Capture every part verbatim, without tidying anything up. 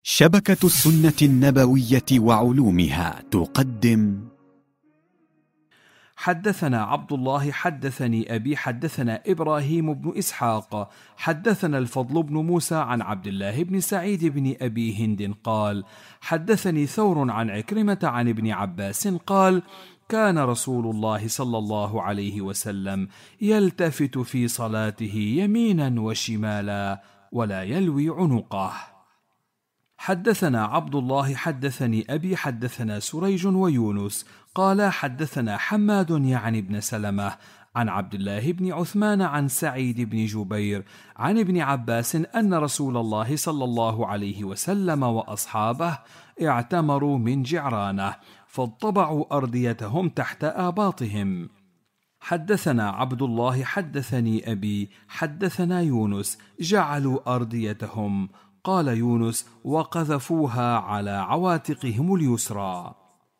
شبكة السنة النبوية وعلومها تقدم. حدثنا عبد الله حدثني أبي حدثنا إبراهيم بن إسحاق حدثنا الفضل بن موسى عن عبد الله بن سعيد بن أبي هند قال: حدثني ثور عن عكرمة عن ابن عباس قال: كان رسول الله صلى الله عليه وسلم يلتفت في صلاته يمينا وشمالا ولا يلوي عنقه. حدثنا عبد الله حدثني أبي حدثنا سريج ويونس قال: حدثنا حماد يعني ابن سلمة عن عبد الله بن عثمان عن سعيد بن جبير عن ابن عباس أن رسول الله صلى الله عليه وسلم وأصحابه اعتمروا من جعرانة فاطبعوا أرديتهم تحت آباطهم. حدثنا عبد الله حدثني أبي حدثنا يونس جعلوا أرديتهم، قال يونس: وقذفوها على عواتقهم اليسرى.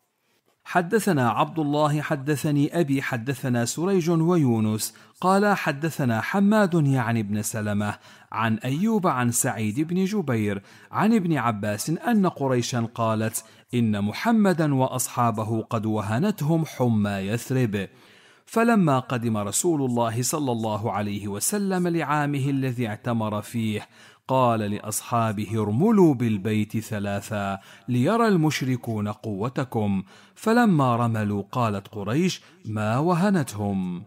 حدثنا عبد الله حدثني أبي حدثنا سريج ويونس قال: حدثنا حماد يعني ابن سلمة عن أيوب عن سعيد بن جبير عن ابن عباس أن قريشا قالت: إن محمدا وأصحابه قد وهنتهم حمى يثرب. فلما قدم رسول الله صلى الله عليه وسلم لعامه الذي اعتمر فيه قال لأصحابه: ارملوا بالبيت ثلاثا ليرى المشركون قوتكم. فلما رملوا قالت قريش: ما وهنتهم.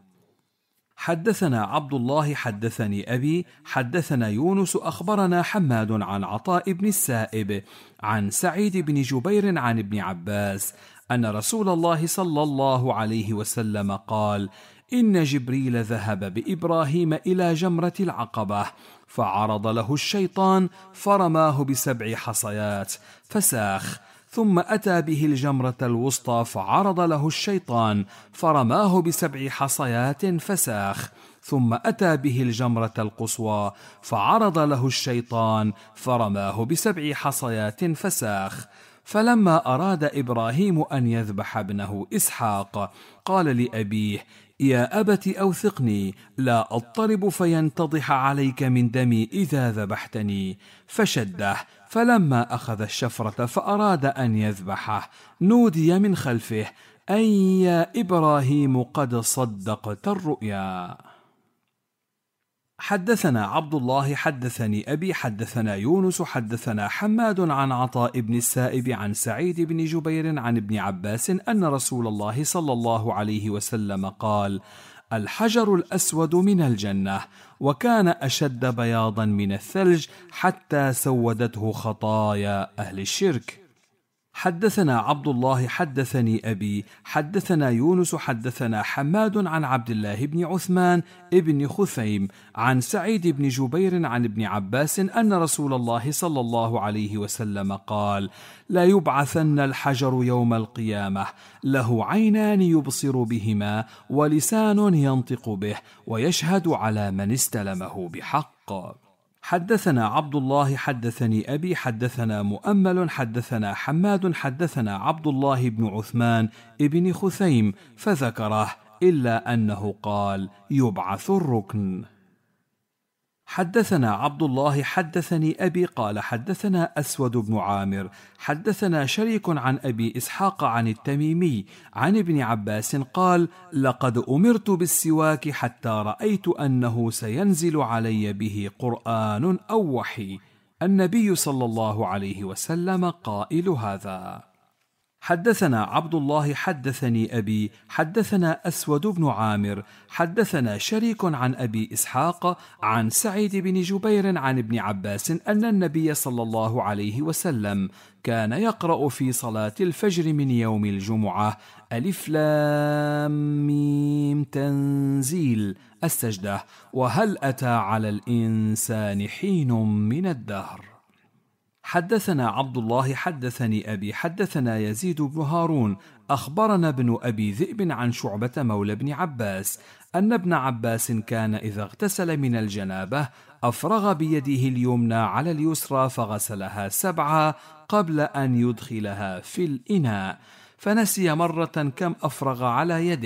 حدثنا عبد الله حدثني أبي حدثنا يونس أخبرنا حماد عن عطاء بن السائب عن سعيد بن جبير عن ابن عباس أن رسول الله صلى الله عليه وسلم قال: إن جبريل ذهب بإبراهيم إلى جمرة العقبة فعرض له الشيطان فرماه بسبع حصيات فساخ، ثم أتى به الجمرة الوسطى فعرض له الشيطان فرماه بسبع حصيات فساخ، ثم أتى به الجمرة القصوى فعرض له الشيطان فرماه بسبع حصيات فساخ. فلما أراد إبراهيم أن يذبح ابنه إسحاق قال لأبيه: يا أبت أوثقني لا أضطرب فينتضح عليك من دمي إذا ذبحتني. فشده، فلما أخذ الشفرة فأراد أن يذبحه نودي من خلفه: أن يا إبراهيم قد صدقت الرؤيا. حدثنا عبد الله حدثني أبي حدثنا يونس حدثنا حماد عن عطاء بن السائب عن سعيد بن جبير عن ابن عباس أن رسول الله صلى الله عليه وسلم قال: الحجر الأسود من الجنة، وكان أشد بياضا من الثلج حتى سودته خطايا أهل الشرك. حدثنا عبد الله حدثني أبي حدثنا يونس حدثنا حماد عن عبد الله بن عثمان ابن خثيم عن سعيد بن جبير عن ابن عباس أن رسول الله صلى الله عليه وسلم قال: لا يبعثن الحجر يوم القيامة له عينان يبصر بهما ولسان ينطق به ويشهد على من استلمه بحق. حدثنا عبد الله حدثني أبي حدثنا مؤمل حدثنا حماد حدثنا عبد الله بن عثمان ابن خثيم فذكره إلا أنه قال: يبعث الركن. حدثنا عبد الله حدثني أبي قال: حدثنا أسود بن عامر حدثنا شريك عن أبي إسحاق عن التميمي عن ابن عباس قال: لقد أمرت بالسواك حتى رأيت أنه سينزل علي به قرآن أو وحي. النبي صلى الله عليه وسلم قائل هذا. حدثنا عبد الله حدثني أبي حدثنا أسود بن عامر حدثنا شريك عن أبي إسحاق عن سعيد بن جبير عن ابن عباس أن النبي صلى الله عليه وسلم كان يقرأ في صلاة الفجر من يوم الجمعة: ألف لام ميم تنزيل السجدة، وهل أتى على الإنسان حين من الدهر. حدثنا عبد الله حدثني أبي حدثنا يزيد بن هارون أخبرنا ابن أبي ذئب عن شعبة مولى بن عباس أن ابن عباس كان إذا اغتسل من الجنابة أفرغ بيده اليمنى على اليسرى فغسلها سبعا قبل أن يدخلها في الإناء، فنسي مرة كم أفرغ على يده،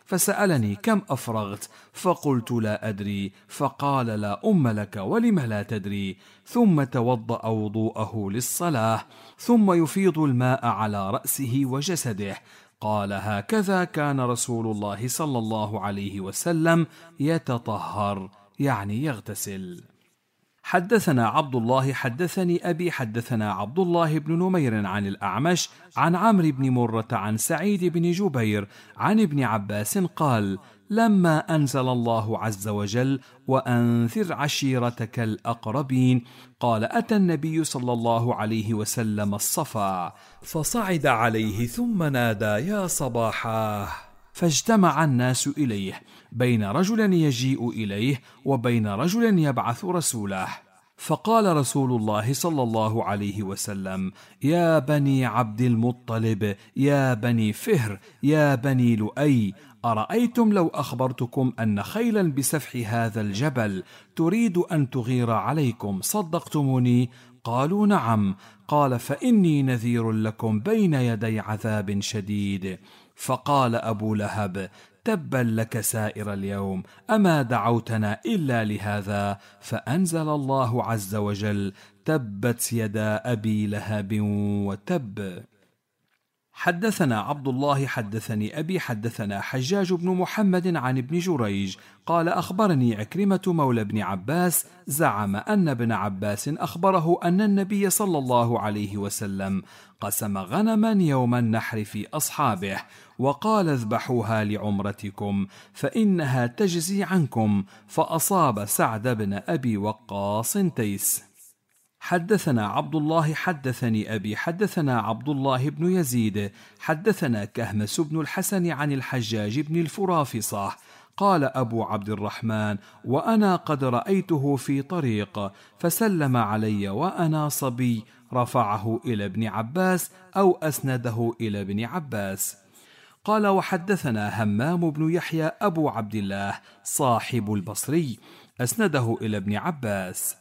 فسألني كم أفرغت؟ فقلت لا أدري. فقال لا أم لك، ولم لا تدري؟ ثم توضأ وضوءه للصلاة، ثم يفيض الماء على رأسه وجسده. قال هكذا كان رسول الله صلى الله عليه وسلم يتطهر، يعني يغتسل. حدثنا عبد الله حدثني أبي حدثنا عبد الله بن نمير عن الأعمش عن عمرو بن مرة عن سعيد بن جبير عن ابن عباس قال: لما أنزل الله عز وجل وأنذر عشيرتك الأقربين، قال: أتى النبي صلى الله عليه وسلم الصفا فصعد عليه ثم نادى: يا صباحاه، فاجتمع الناس إليه، بين رجل يجيء إليه وبين رجل يبعث رسوله. فقال رسول الله صلى الله عليه وسلم: يا بني عبد المطلب، يا بني فهر، يا بني لؤي، أرأيتم لو أخبرتكم أن خيلا بسفح هذا الجبل تريد أن تغير عليكم صدقتموني؟ قالوا نعم. قال: فإني نذير لكم بين يدي عذاب شديد. فقال أبو لهب: تبا لك سائر اليوم، أما دعوتنا إلا لهذا؟ فأنزل الله عز وجل: تبت يدا أبي لهب وتب. حدثنا عبد الله حدثني أبي حدثنا حجاج بن محمد عن ابن جريج قال: أخبرني عكرمة مولى ابن عباس زعم أن ابن عباس أخبره أن النبي صلى الله عليه وسلم قسم غنما يوم النحر في أصحابه وقال: اذبحوها لعمرتكم فإنها تجزي عنكم، فأصاب سعد بن أبي وقاص تيس. حدثنا عبد الله حدثني أبي حدثنا عبد الله بن يزيد حدثنا كهمس بن الحسن عن الحجاج بن الفرافصة قال أبو عبد الرحمن: وأنا قد رأيته في طريق فسلم علي وأنا صبي، رفعه إلى ابن عباس أو أسنده إلى ابن عباس. قال: وحدثنا همام بن يحيى أبو عبد الله صاحب البصري أسنده إلى ابن عباس.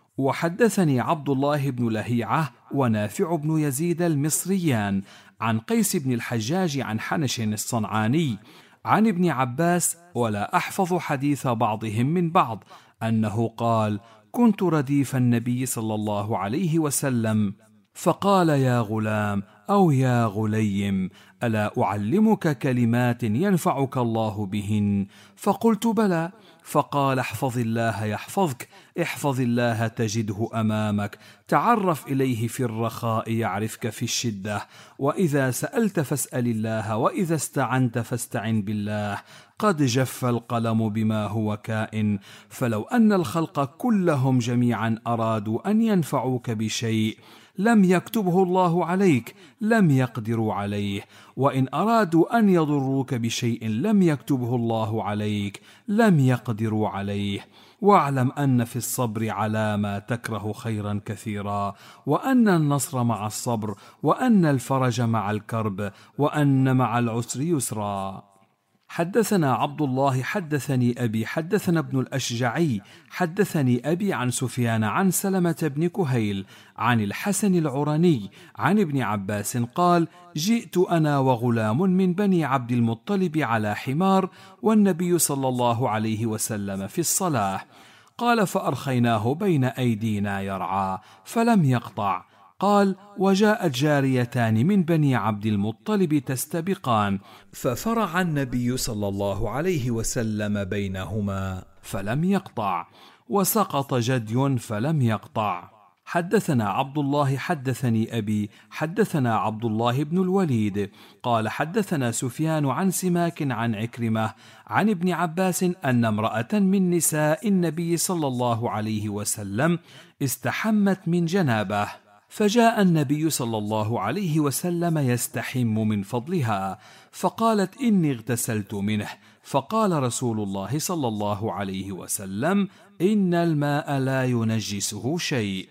وحدثني عبد الله بن لهيعة ونافع بن يزيد المصريان عن قيس بن الحجاج عن حنش الصنعاني عن ابن عباس، ولا أحفظ حديث بعضهم من بعض، أنه قال: كنت رديف النبي صلى الله عليه وسلم فقال: يا غلام أو يا غليم، ألا أعلمك كلمات ينفعك الله بهن؟ فقلت: بلى. فقال: احفظ الله يحفظك، احفظ الله تجده أمامك، تعرف إليه في الرخاء يعرفك في الشدة، وإذا سألت فاسأل الله، وإذا استعنت فاستعن بالله، قد جف القلم بما هو كائن، فلو أن الخلق كلهم جميعا أرادوا أن ينفعوك بشيء لم يكتبه الله عليك لم يقدروا عليه، وإن أرادوا أن يضروك بشيء لم يكتبه الله عليك لم يقدروا عليه. واعلم أن في الصبر على ما تكره خيرا كثيرا، وأن النصر مع الصبر، وأن الفرج مع الكرب، وأن مع العسر يسرا. حدثنا عبد الله حدثني أبي حدثنا ابن الأشجعي حدثني أبي عن سفيان عن سلمة بن كهيل عن الحسن العرني عن ابن عباس قال: جئت أنا وغلام من بني عبد المطلب على حمار، والنبي صلى الله عليه وسلم في الصلاة. قال: فأرخيناه بين أيدينا يرعى فلم يقطع. قال: وجاءت جاريتان من بني عبد المطلب تستبقان، ففرع النبي صلى الله عليه وسلم بينهما فلم يقطع، وسقط جدي فلم يقطع. حدثنا عبد الله حدثني أبي حدثنا عبد الله بن الوليد قال: حدثنا سفيان عن سماك عن عكرمة عن ابن عباس أن امرأة من نساء النبي صلى الله عليه وسلم استحمت من جنابه، فجاء النبي صلى الله عليه وسلم يستحم من فضلها، فقالت: إني اغتسلت منه. فقال رسول الله صلى الله عليه وسلم: إن الماء لا ينجسه شيء.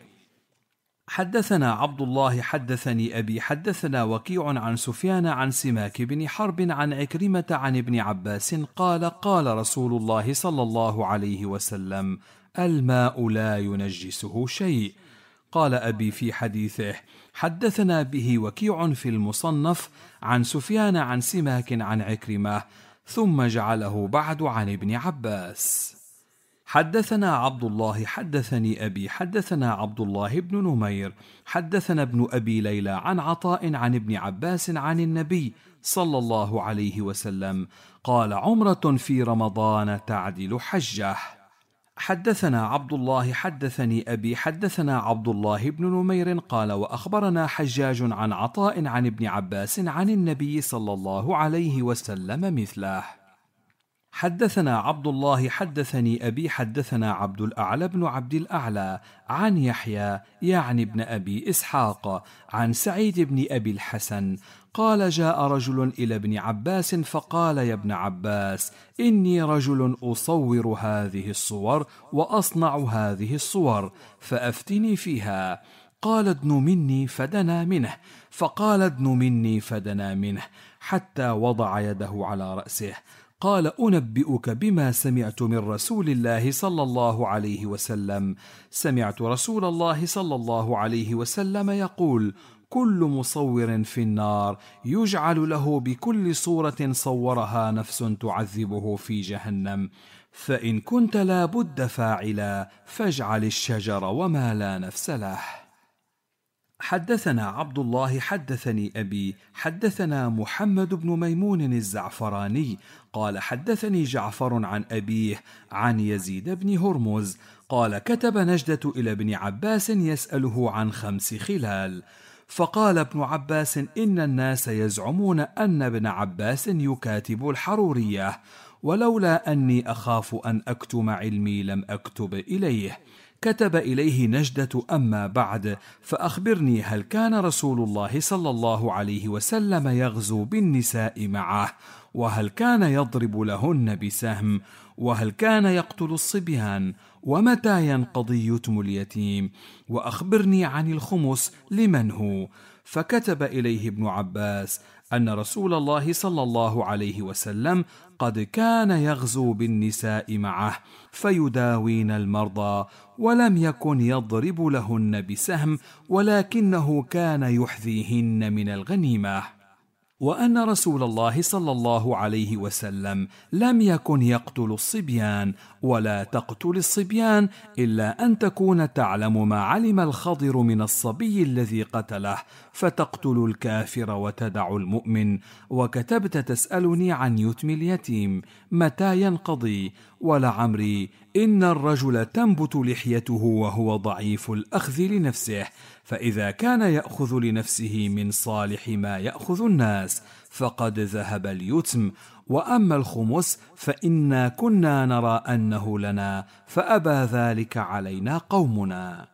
حدثنا عبد الله حدثني أبي حدثنا وكيع عن سفيان عن سماك بن حرب عن عكرمة عن ابن عباس قال: قال رسول الله صلى الله عليه وسلم: الماء لا ينجسه شيء. قال أبي في حديثه: حدثنا به وكيع في المصنف عن سفيان عن سماك عن عكرمة، ثم جعله بعد عن ابن عباس. حدثنا عبد الله حدثني أبي حدثنا عبد الله بن نمير حدثنا ابن أبي ليلى عن عطاء عن ابن عباس عن النبي صلى الله عليه وسلم قال: عمرة في رمضان تعدل حجة. حدثنا عبد الله حدثني أبي حدثنا عبد الله بن نمير قال: وأخبرنا حجاج عن عطاء عن ابن عباس عن النبي صلى الله عليه وسلم مثله. حدثنا عبد الله حدثني أبي حدثنا عبد الأعلى بن عبد الأعلى عن يحيى يعني ابن أبي إسحاق عن سعيد بن أبي الحسن قال: جاء رجل إلى ابن عباس فقال: يا ابن عباس، إني رجل أصور هذه الصور وأصنع هذه الصور، فأفتني فيها. قال: ادن مني، فدنا منه، فقال: ادن مني، فدنا منه، حتى وضع يده على رأسه. قال: أنبئك بما سمعت من رسول الله صلى الله عليه وسلم. سمعت رسول الله صلى الله عليه وسلم يقول: كل مصور في النار، يجعل له بكل صورة صورها نفس تعذبه في جهنم، فإن كنت لا بد فاعلا فاجعل الشجر وما لا نفس له. حدثنا عبد الله حدثني أبي حدثنا محمد بن ميمون الزعفراني قال: حدثني جعفر عن أبيه عن يزيد بن هرمز قال: كتب نجدة إلى ابن عباس يسأله عن خمس خلال، فقال ابن عباس: إن الناس يزعمون أن ابن عباس يكاتب الحرورية، ولولا أني أخاف أن أكتم علمي لم أكتب إليه. كتب إليه نجدة: أما بعد، فأخبرني، هل كان رسول الله صلى الله عليه وسلم يغزو بالنساء معه؟ وهل كان يضرب لهن بسهم؟ وهل كان يقتل الصبيان؟ ومتى ينقضي يتم اليتيم؟ وأخبرني عن الخمس لمن هو؟ فكتب إليه ابن عباس أن رسول الله صلى الله عليه وسلم قد كان يغزو بالنساء معه فيداوين المرضى، ولم يكن يضرب لهن بسهم، ولكنه كان يحذيهن من الغنيمة، وأن رسول الله صلى الله عليه وسلم لم يكن يقتل الصبيان ولا تقتل الصبيان إلا أن تكون تعلم ما علم الخضر من الصبي الذي قتله، فتقتل الكافر وتدع المؤمن. وكتبت تسألني عن يتم اليتيم متى ينقضي، ولعمري إن الرجل تنبت لحيته وهو ضعيف الأخذ لنفسه، فإذا كان يأخذ لنفسه من صالح ما يأخذ الناس فقد ذهب اليتم. وأما الخمس فإنا كنا نرى أنه لنا، فأبى ذلك علينا قومنا.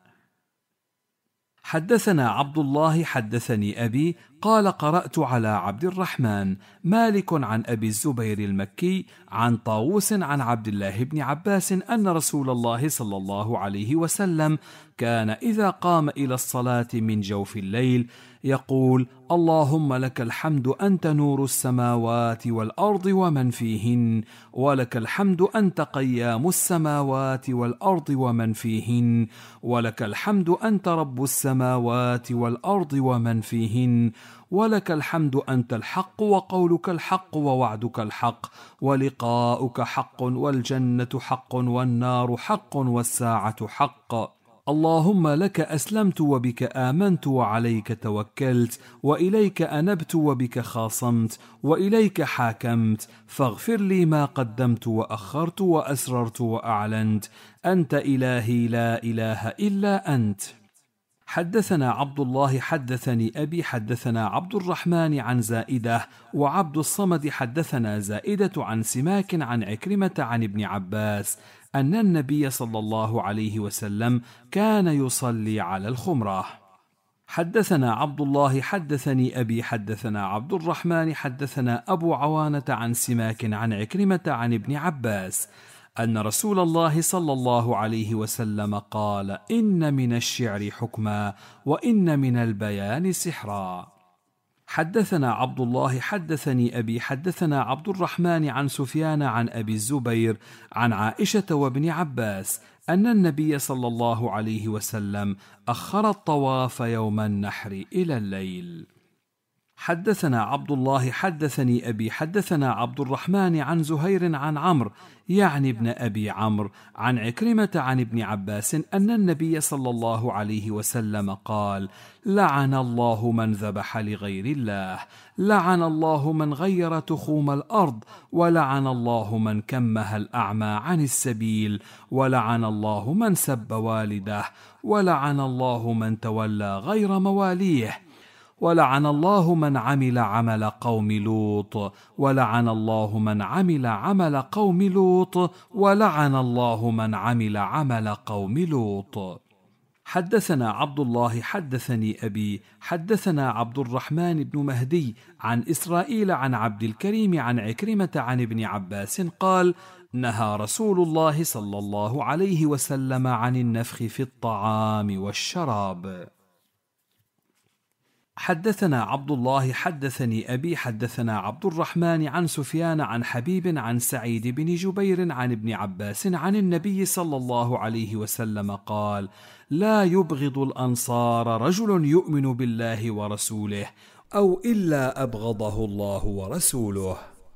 حدثنا عبد الله حدثني أبي قال: قرأت على عبد الرحمن مالك عن أبي الزبير المكي عن طاووس عن عبد الله بن عباس أن رسول الله صلى الله عليه وسلم كان إذا قام إلى الصلاة من جوف الليل يقول: اللهم لك الحمد أنت نور السماوات والأرض ومن فيهن، ولك الحمد أنت قيام السماوات والأرض ومن فيهن، ولك الحمد أنت رب السماوات والأرض ومن فيهن، ولك الحمد أنت الحق وقولك الحق ووعدك الحق ولقاؤك حق والجنة حق والنار حق والساعة حق. اللهم لك أسلمت وبك آمنت وعليك توكلت وإليك أنبت وبك خاصمت وإليك حاكمت، فاغفر لي ما قدمت وأخرت وأسررت وأعلنت، أنت إلهي لا إله إلا أنت. حدثنا عبد الله حدثني أبي حدثنا عبد الرحمن عن زائدة وعبد الصمد حدثنا زائدة عن سماك عن عكرمة عن ابن عباس أن النبي صلى الله عليه وسلم كان يصلي على الخمرة. حدثنا عبد الله حدثني أبي حدثنا عبد الرحمن حدثنا أبو عوانة عن سماك عن عكرمة عن ابن عباس أن رسول الله صلى الله عليه وسلم قال: إن من الشعر حكما وإن من البيان سحرا. حدثنا عبد الله حدثني أبي حدثنا عبد الرحمن عن سفيان عن أبي الزبير عن عائشة وابن عباس أن النبي صلى الله عليه وسلم أخر الطواف يوم النحر إلى الليل. حدثنا عبد الله حدثني أبي حدثنا عبد الرحمن عن زهير عن عمرو يعني ابن أبي عمرو عن عكرمة عن ابن عباس أن النبي صلى الله عليه وسلم قال: لعن الله من ذبح لغير الله، لعن الله من غير تخوم الأرض، ولعن الله من كمه الأعمى عن السبيل، ولعن الله من سب والده، ولعن الله من تولى غير مواليه، ولعن الله من عمل عمل قوم لوط، ولعن الله من عمل عمل قوم لوط، ولعن الله من عمل عمل قوم لوط. حدثنا عبد الله حدثني أبي حدثنا عبد الرحمن بن مهدي عن إسرائيل عن عبد الكريم عن عكرمة عن ابن عباس قال: نهى رسول الله صلى الله عليه وسلم عن النفخ في الطعام والشراب. حدثنا عبد الله حدثني أبي حدثنا عبد الرحمن عن سفيان عن حبيب عن سعيد بن جبير عن ابن عباس عن النبي صلى الله عليه وسلم قال: لا يبغض الأنصار رجل يؤمن بالله ورسوله أو إلا أبغضه الله ورسوله.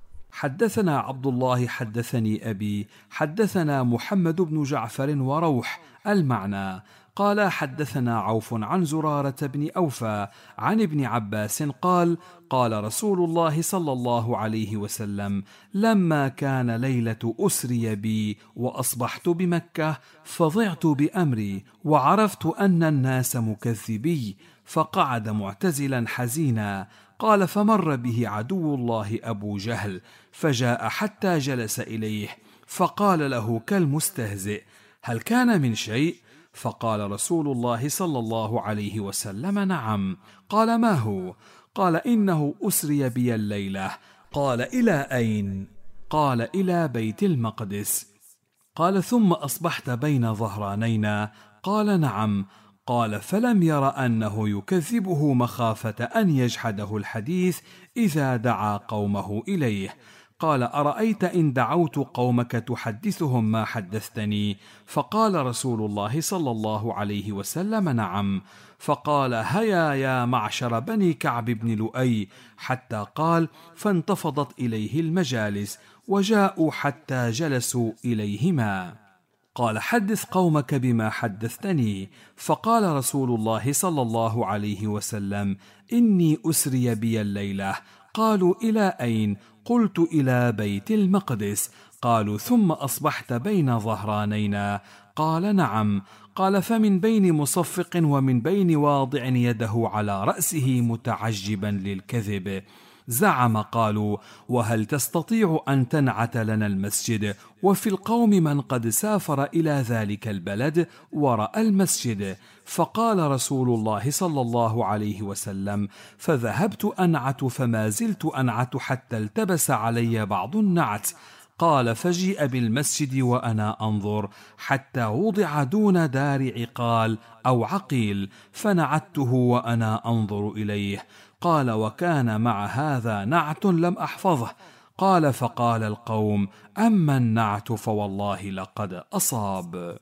حدثنا عبد الله حدثني أبي حدثنا محمد بن جعفر وروح المعنى قال: حدثنا عوف عن زرارة بن أوفى عن ابن عباس قال: قال رسول الله صلى الله عليه وسلم: لما كان ليلة أسري بي وأصبحت بمكة فضعت بأمري وعرفت أن الناس مكذبي، فقعد معتزلا حزينا. قال: فمر به عدو الله أبو جهل فجاء حتى جلس إليه فقال له كالمستهزئ: هل كان من شيء؟ فقال رسول الله صلى الله عليه وسلم: نعم. قال: ما هو؟ قال: إنه أسري بي الليلة. قال: إلى أين؟ قال: إلى بيت المقدس. قال: ثم أصبحت بين ظهرانينا؟ قال: نعم. قال: فلم ير أنه يكذبه مخافة أن يجحده الحديث إذا دعا قومه إليه. قال: أرأيت إن دعوت قومك تحدثهم ما حدثتني؟ فقال رسول الله صلى الله عليه وسلم: نعم. فقال: هيا يا معشر بني كعب بن لؤي، حتى قال: فانتفضت إليه المجالس وجاءوا حتى جلسوا إليهما. قال: حدث قومك بما حدثتني. فقال رسول الله صلى الله عليه وسلم: إني أسري بي الليلة. قالوا: إلى أين؟ قلت: إلى بيت المقدس. قالوا: ثم أصبحت بين ظهرانينا؟ قال: نعم. قال: فمن بين مصفق ومن بين واضع يده على رأسه متعجبا للكذب. زعم. قالوا: وهل تستطيع أن تنعت لنا المسجد وفي القوم من قد سافر إلى ذلك البلد ورأى المسجد؟ فقال رسول الله صلى الله عليه وسلم: فذهبت أنعت فما زلت أنعت حتى التبس علي بعض النعت. قال: فجيء بالمسجد وأنا أنظر حتى وضع دون دار عقال أو عقيل، فنعته وأنا أنظر إليه. قال: وكان مع هذا نعت لم أحفظه. قال: فقال القوم: أما النعت فوالله لقد أصاب.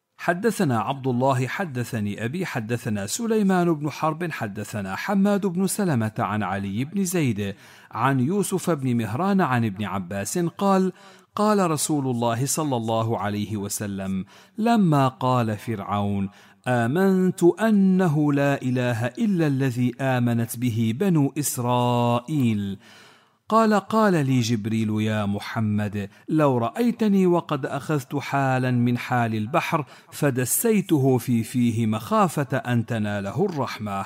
حدثنا عبد الله حدثني أبي حدثنا سليمان بن حرب حدثنا حماد بن سلمة عن علي بن زيد عن يوسف بن مهران عن ابن عباس قال: قال رسول الله صلى الله عليه وسلم: لما قال فرعون: آمنت أنه لا إله إلا الذي آمنت به بنو إسرائيل، قال: قال لي جبريل: يا محمد، لو رأيتني وقد أخذت حالا من حال البحر فدسيته في فيه مخافة أن تناله الرحمة.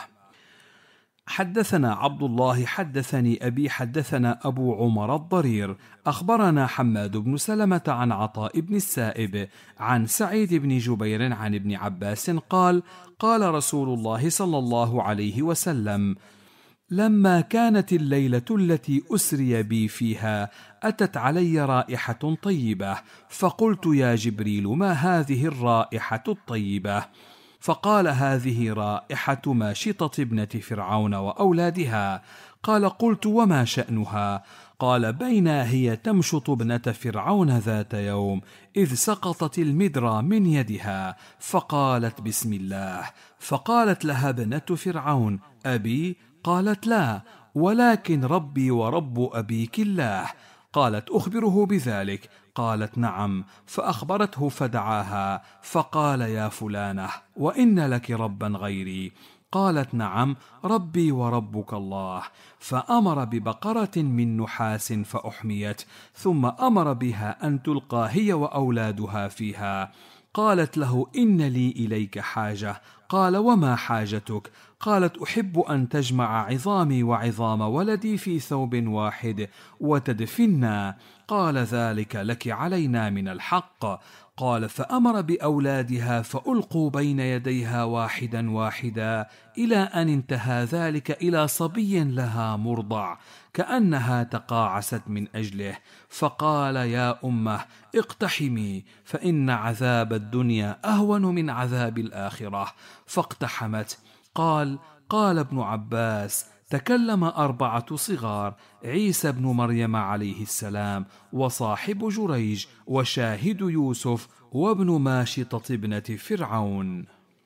حدثنا عبد الله حدثني أبي حدثنا أبو عمر الضرير أخبرنا حماد بن سلمة عن عطاء بن السائب عن سعيد بن جبير عن ابن عباس قال: قال رسول الله صلى الله عليه وسلم: لما كانت الليلة التي أسري بي فيها أتت علي رائحة طيبة، فقلت: يا جبريل، ما هذه الرائحة الطيبة؟ فقال: هذه رائحة ماشطة ابنة فرعون وأولادها. قال: قلت: وما شأنها؟ قال: بينا هي تمشط ابنة فرعون ذات يوم إذ سقطت المدرى من يدها فقالت: بسم الله. فقالت لها ابنة فرعون: أبي؟ قالت: لا. ولكن ربي ورب أبيك الله. قالت: أخبره بذلك؟ قالت: نعم. فأخبرته فدعاها فقال: يا فلانة، وإن لك ربا غيري؟ قالت: نعم، ربي وربك الله. فأمر ببقرة من نحاس فأحميت، ثم أمر بها أن تلقى هي وأولادها فيها. قالت له: إن لي إليك حاجة. قال: وما حاجتك؟ قالت: أحب أن تجمع عظامي وعظام ولدي في ثوب واحد وتدفنا. قال: ذلك لك علينا من الحق. قال: فأمر بأولادها فألقوا بين يديها واحدا واحدا، إلى أن انتهى ذلك إلى صبي لها مرضع كأنها تقاعست من أجله. فقال: يا أمه، اقتحمي، فإن عذاب الدنيا أهون من عذاب الآخرة. فاقتحمت. قال: قال ابن عباس: تكلم أربعة صغار: عيسى بن مريم عليه السلام، وصاحب جريج، وشاهد يوسف، وابن ماشطة ابنة فرعون.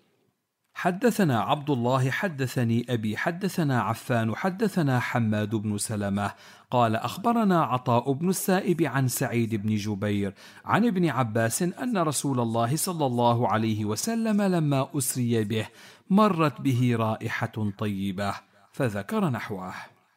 حدثنا عبد الله حدثني أبي حدثنا عفان حدثنا حماد بن سلمة قال: أخبرنا عطاء بن السائب عن سعيد بن جبير عن ابن عباس أن رسول الله صلى الله عليه وسلم لما أسري به مرت به رائحة طيبة، فذكر نحوه.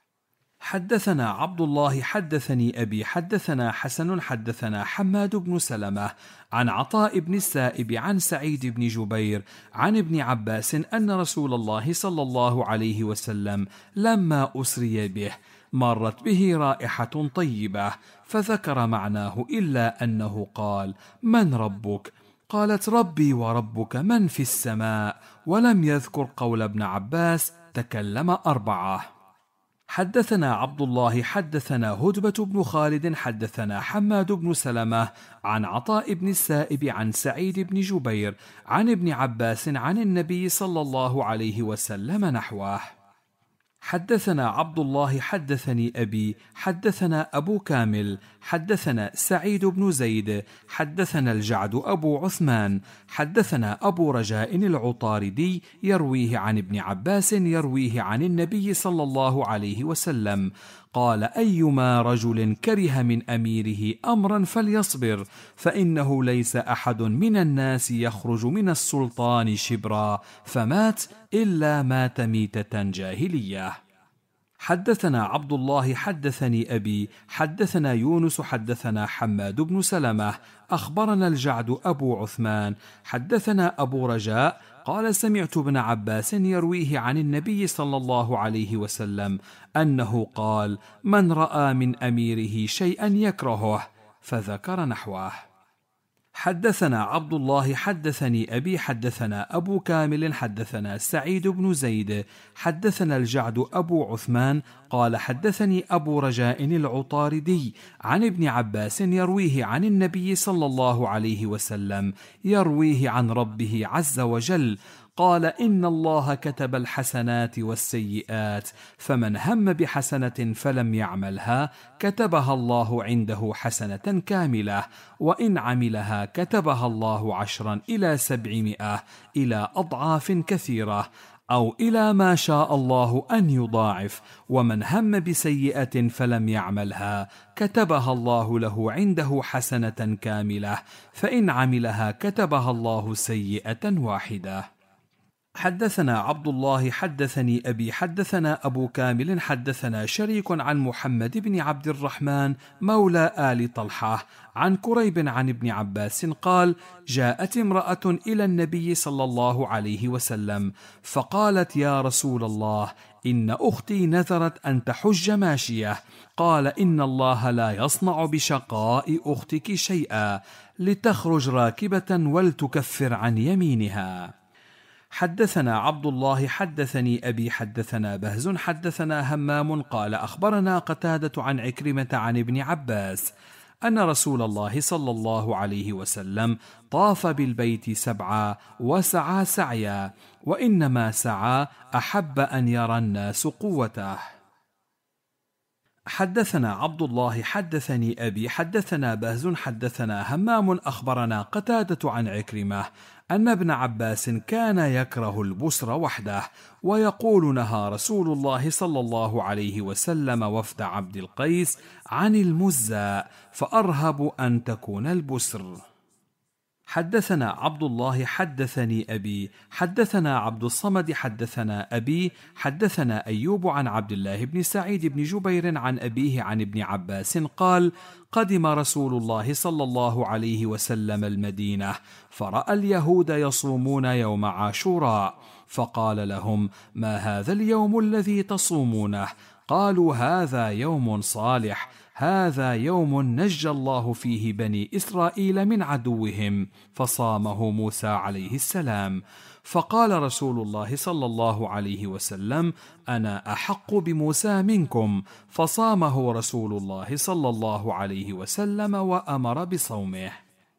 حدثنا عبد الله حدثني أبي حدثنا حسن حدثنا حماد بن سلمة عن عطاء بن السائب عن سعيد بن جبير عن ابن عباس أن رسول الله صلى الله عليه وسلم لما أسري به مرت به رائحة طيبة، فذكر معناه إلا أنه قال: من ربك؟ قالت: ربي وربك من في السماء، ولم يذكر قول ابن عباس تكلم أربعة. حدثنا عبد الله حدثنا هدبة بن خالد حدثنا حماد بن سلمة عن عطاء بن السائب عن سعيد بن جبير عن ابن عباس عن النبي صلى الله عليه وسلم نحوه. حدثنا عبد الله حدثني أبي حدثنا أبو كامل حدثنا سعيد بن زيد حدثنا الجعد أبو عثمان حدثنا أبو رجاء العطاردي يرويه عن ابن عباس يرويه عن النبي صلى الله عليه وسلم قال: أيما رجل كره من أميره أمرا فليصبر، فإنه ليس أحد من الناس يخرج من السلطان شبرا فمات إلا مات ميتة جاهلية. حدثنا عبد الله حدثني أبي حدثنا يونس حدثنا حماد بن سلمة أخبرنا الجعد أبو عثمان حدثنا أبو رجاء قال: سمعت ابن عباس يرويه عن النبي صلى الله عليه وسلم أنه قال: من رأى من أميره شيئا يكرهه، فذكر نحوه. حدثنا عبد الله حدثني أبي حدثنا أبو كامل حدثنا سعيد بن زيد حدثنا الجعد أبو عثمان قال: حدثني أبو رجاء العطاردي عن ابن عباس يرويه عن النبي صلى الله عليه وسلم يرويه عن ربه عز وجل قال: إن الله كتب الحسنات والسيئات، فمن هم بحسنة فلم يعملها كتبها الله عنده حسنة كاملة، وإن عملها كتبها الله عشرا إلى سبعمائة إلى أضعاف كثيرة، أو إلى ما شاء الله أن يضاعف. ومن هم بسيئة فلم يعملها كتبها الله له عنده حسنة كاملة، فإن عملها كتبها الله سيئة واحدة. حدثنا عبد الله حدثني أبي حدثنا أبو كامل حدثنا شريك عن محمد بن عبد الرحمن مولى آل طلحة عن كريب عن ابن عباس قال: جاءت امرأة إلى النبي صلى الله عليه وسلم فقالت: يا رسول الله، إن أختي نذرت أن تحج ماشية. قال: إن الله لا يصنع بشقاء أختك شيئا، لتخرج راكبة ولتكفر عن يمينها. حدثنا عبد الله حدثني أبي حدثنا بهز حدثنا همام قال: أخبرنا قتادة عن عكرمة عن ابن عباس أن رسول الله صلى الله عليه وسلم طاف بالبيت سبعا وسعى سعيا، وإنما سعى أحب أن يرى الناس قوته. حدثنا عبد الله حدثني أبي حدثنا بهز حدثنا همام أخبرنا قتادة عن عكرمة أن ابن عباس كان يكره البسر وحده، ويقول: نهى رسول الله صلى الله عليه وسلم وفد عبد القيس عن المزاء، فأرهب أن تكون البسر. حدثنا عبد الله حدثني أبي حدثنا عبد الصمد حدثنا أبي حدثنا أيوب عن عبد الله بن سعيد بن جبير عن أبيه عن ابن عباس قال: قدم رسول الله صلى الله عليه وسلم المدينة، فرأى اليهود يصومون يوم عاشوراء، فقال لهم: ما هذا اليوم الذي تصومونه؟ قالوا: هذا يوم صالح، هذا يوم نجى الله فيه بني إسرائيل من عدوهم، فصامه موسى عليه السلام. فقال رسول الله صلى الله عليه وسلم: أنا أحق بموسى منكم، فصامه رسول الله صلى الله عليه وسلم وأمر بصومه.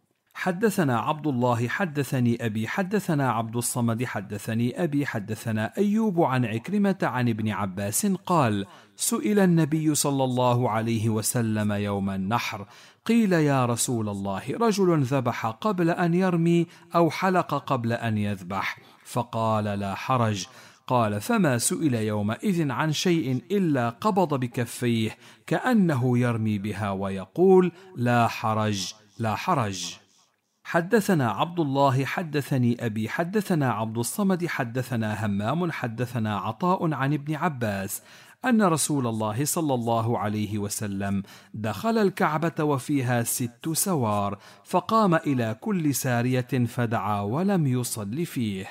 حدثنا عبد الله حدثني أبي حدثنا عبد الصمد حدثني أبي حدثنا أيوب عن عكرمة عن ابن عباس قال: سئل النبي صلى الله عليه وسلم يوم النحر، قيل: يا رسول الله، رجل ذبح قبل أن يرمي أو حلق قبل أن يذبح؟ فقال: لا حرج. قال: فما سئل يومئذ عن شيء إلا قبض بكفيه كأنه يرمي بها ويقول: لا حرج لا حرج. حدثنا عبد الله حدثني أبي حدثنا عبد الصمد حدثنا همام حدثنا عطاء عن ابن عباس أن رسول الله صلى الله عليه وسلم دخل الكعبة وفيها ست سوار، فقام إلى كل سارية فدعا ولم يصل فيه.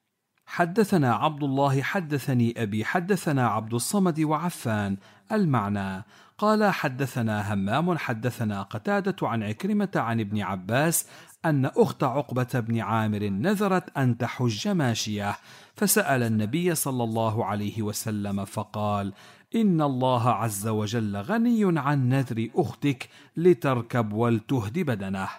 حدثنا عبد الله حدثني أبي حدثنا عبد الصمد وعفان المعنى. قال: حدثنا همام حدثنا قتادة عن عكرمة عن ابن عباس أن أخت عقبة بن عامر نذرت أن تحج ماشية، فسأل النبي صلى الله عليه وسلم فقال: إن الله عز وجل غني عن نذر أختك لتركب ولتهدي بدنه.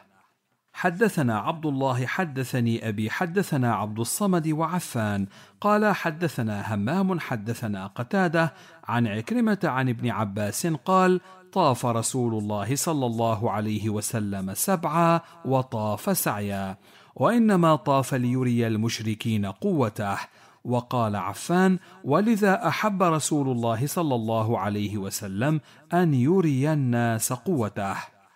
حدثنا عبد الله حدثني أبي حدثنا عبد الصمد وعفان قال: حدثنا همام حدثنا قتادة عن عكرمة عن ابن عباس قال: طاف رسول الله صلى الله عليه وسلم سبعا وطاف سعيا، وإنما طاف ليري المشركين قوته. وقال عفان: ولذا أحب رسول الله صلى الله عليه وسلم أن يري الناس قوته.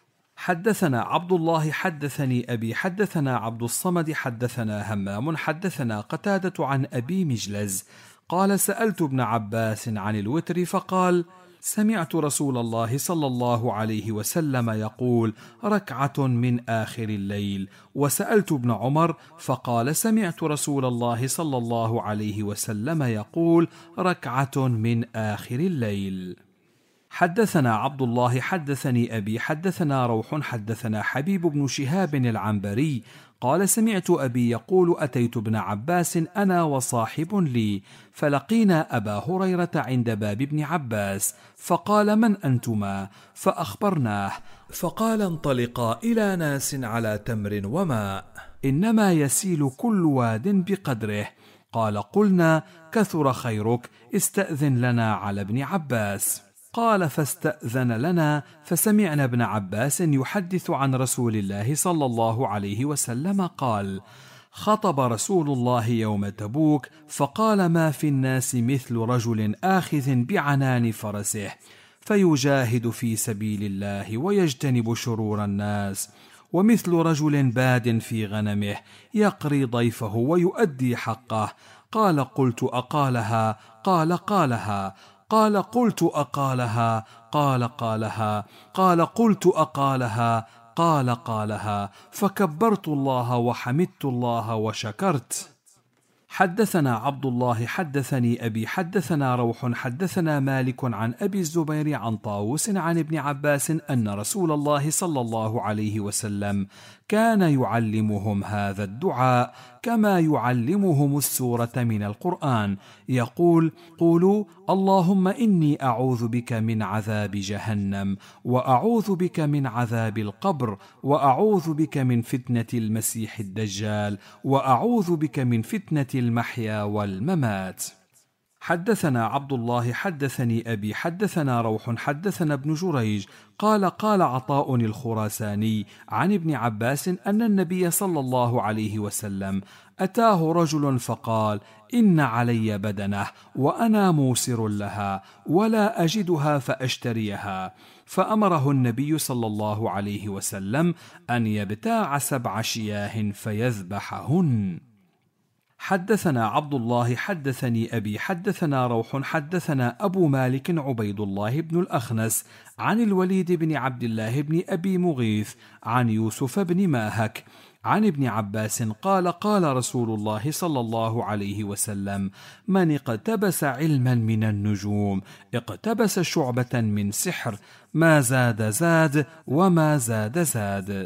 حدثنا عبد الله حدثني أبي حدثنا عبد الصمد حدثنا همام حدثنا قتادة عن أبي مجلز قال: سألت ابن عباس عن الوتر فقال: سمعت رسول الله صلى الله عليه وسلم يقول: ركعة من آخر الليل. وسألت ابن عمر فقال: سمعت رسول الله صلى الله عليه وسلم يقول: ركعة من آخر الليل. حدثنا عبد الله حدثني أبي حدثنا روح حدثنا حبيب بن شهاب العنبري قال: سمعت أبي يقول: أتيت ابن عباس أنا وصاحب لي، فلقينا أبا هريرة عند باب ابن عباس، فقال: من أنتما؟ فأخبرناه، فقال: انطلقا إلى ناس على تمر وماء، إنما يسيل كل واد بقدره. قال: قلنا: كثر خيرك، استأذن لنا على ابن عباس. قال: فاستأذن لنا، فسمعنا ابن عباس يحدث عن رسول الله صلى الله عليه وسلم قال: خطب رسول الله يوم تبوك فقال: ما في الناس مثل رجل آخذ بعنان فرسه فيجاهد في سبيل الله ويجتنب شرور الناس، ومثل رجل باد في غنمه يقري ضيفه ويؤدي حقه. قال: قلت: أقالها؟ قال: قالها. قال: قلت: أقالها؟ قال: قالها. قال: قلت: أقالها؟ قال: قالها. فكبرت الله وحمدت الله وشكرت. حدثنا عبد الله حدثني أبي حدثنا روح حدثنا مالك عن أبي الزبير عن طاووس عن ابن عباس أن رسول الله صلى الله عليه وسلم كان يعلمهم هذا الدعاء كما يعلمهم السورة من القرآن، يقول: قولوا: اللهم إني أعوذ بك من عذاب جهنم، وأعوذ بك من عذاب القبر، وأعوذ بك من فتنة المسيح الدجال، وأعوذ بك من فتنة المحيا والممات. حدثنا عبد الله حدثني أبي حدثنا روح حدثنا ابن جريج قال قال عطاء الخراساني عن ابن عباس أن النبي صلى الله عليه وسلم أتاه رجل فقال: إن علي بدنة وأنا موسر لها ولا أجدها فأشتريها، فأمره النبي صلى الله عليه وسلم أن يبتاع سبع شياه فيذبحهن. حدثنا عبد الله حدثني أبي حدثنا روح حدثنا أبو مالك عبيد الله بن الأخنس عن الوليد بن عبد الله بن أبي مغيث عن يوسف بن ماهك عن ابن عباس قال قال رسول الله صلى الله عليه وسلم: من اقتبس علما من النجوم اقتبس شعبة من سحر، ما زاد زاد وما زاد زاد.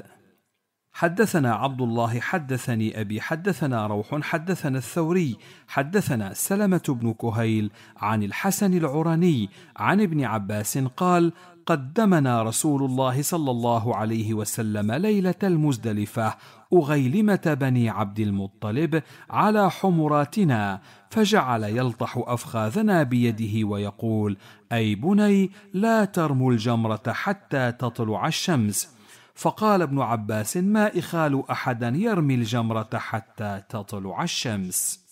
حدثنا عبد الله حدثني أبي حدثنا روح حدثنا الثوري حدثنا سلمة بن كهيل عن الحسن العرني عن ابن عباس قال: قدمنا رسول الله صلى الله عليه وسلم ليلة المزدلفة أغيلمة بني عبد المطلب على حمراتنا، فجعل يلطح أفخاذنا بيده ويقول: أي بني لا ترموا الجمرة حتى تطلع الشمس. فقال ابن عباس: ما إخال أحدا يرمي الجمرة حتى تطلع الشمس.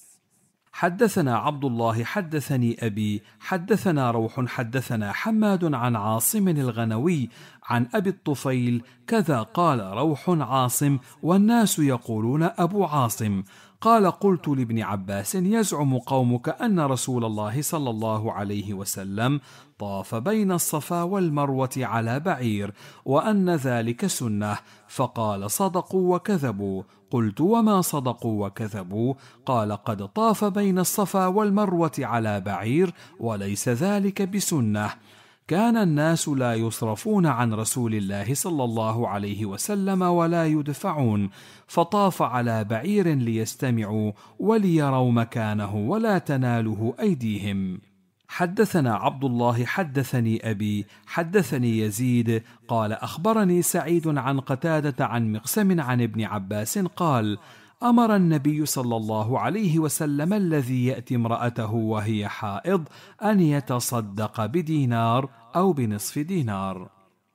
حدثنا عبد الله حدثني أبي حدثنا روح حدثنا حماد عن عاصم الغنوي عن أبي الطفيل كذا قال روح عاصم والناس يقولون أبو عاصم. قال: قلت لابن عباس: يزعم قومك أن رسول الله صلى الله عليه وسلم طاف بين الصفا والمروة على بعير وأن ذلك سنة، فقال: صدقوا وكذبوا. قلت: وما صدقوا وكذبوا؟ قال: قد طاف بين الصفا والمروة على بعير وليس ذلك بسنة. كان الناس لا يصرفون عن رسول الله صلى الله عليه وسلم ولا يدفعون، فطاف على بعير ليستمعوا وليروا مكانه ولا تناله أيديهم. حدثنا عبد الله حدثني أبي حدثني يزيد قال: أخبرني سعيد عن قتادة عن مقسم عن ابن عباس قال: أمر النبي صلى الله عليه وسلم الذي يأتي امرأته وهي حائض أن يتصدق بدينار أو بنصف دينار.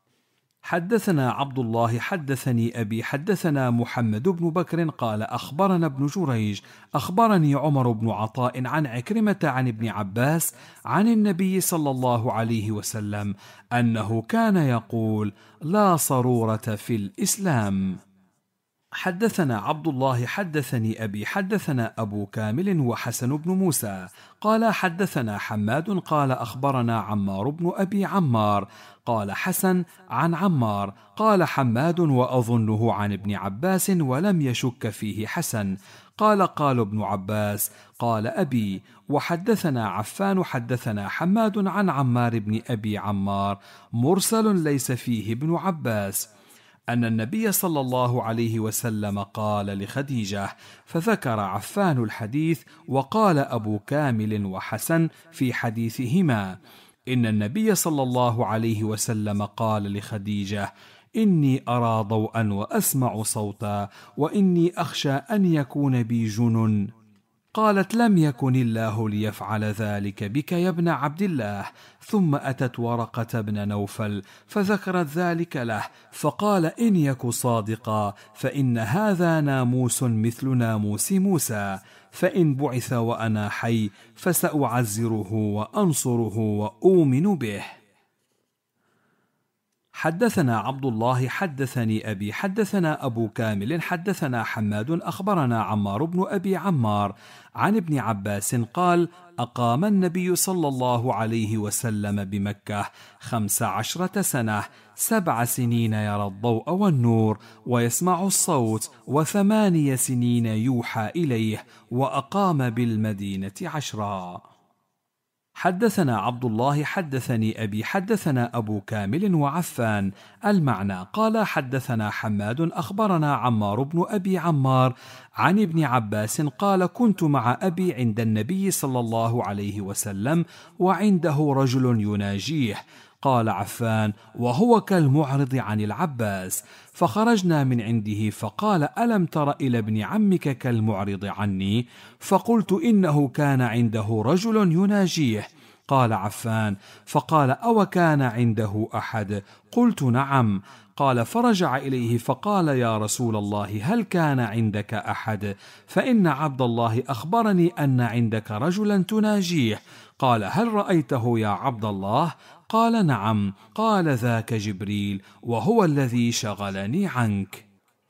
حدثنا عبد الله حدثني أبي حدثنا محمد بن بكر قال: أخبرنا ابن جريج أخبرني عمر بن عطاء عن عكرمة عن ابن عباس عن النبي صلى الله عليه وسلم أنه كان يقول: لا صرورة في الإسلام. حدثنا عبد الله حدثني أبي حدثنا أبو كامل وحسن بن موسى قال: حدثنا حماد قال: أخبرنا عمار بن أبي عمار قال حسن عن عمار قال حماد وأظنه عن ابن عباس ولم يشك فيه حسن قال: قال ابن عباس قال أبي. وحدثنا عفان حدثنا حماد عن عمار بن أبي عمار مرسل ليس فيه ابن عباس أن النبي صلى الله عليه وسلم قال لخديجة، فذكر عفان الحديث. وقال أبو كامل وحسن في حديثهما: إن النبي صلى الله عليه وسلم قال لخديجة: إني أرى ضوءا وأسمع صوتا وإني أخشى أن يكون بي جنن. قالت: لم يكن الله ليفعل ذلك بك يا ابن عبد الله. ثم أتت ورقة بن نوفل فذكرت ذلك له، فقال: إن يك صادقا فإن هذا ناموس مثل ناموس موسى، فإن بعث وأنا حي فسأعزره وأنصره وأؤمن به. حدثنا عبد الله حدثني أبي حدثنا أبو كامل حدثنا حماد أخبرنا عمار بن أبي عمار عن ابن عباس قال: أقام النبي صلى الله عليه وسلم بمكة خمس عشرة سنة، سبع سنين يرى الضوء والنور ويسمع الصوت، وثماني سنين يوحى إليه، وأقام بالمدينة عشرا. حدثنا عبد الله حدثني أبي حدثنا أبو كامل وعفان المعنى قال: حدثنا حماد أخبرنا عمار بن أبي عمار عن ابن عباس قال: كنت مع أبي عند النبي صلى الله عليه وسلم وعنده رجل يناجيه، قال عفان: وهو كالمعرض عن العباس. فخرجنا من عنده فقال: ألم تر إلى ابن عمك كالمعرض عني؟ فقلت: إنه كان عنده رجل يناجيه. قال عفان: فقال: أو كان عنده أحد؟ قلت: نعم. قال: فرجع إليه فقال: يا رسول الله، هل كان عندك أحد؟ فإن عبد الله أخبرني أن عندك رجلا تناجيه. قال: هل رأيته يا عبد الله؟ قال: نعم. قال: ذاك جبريل، وهو الذي شغلني عنك.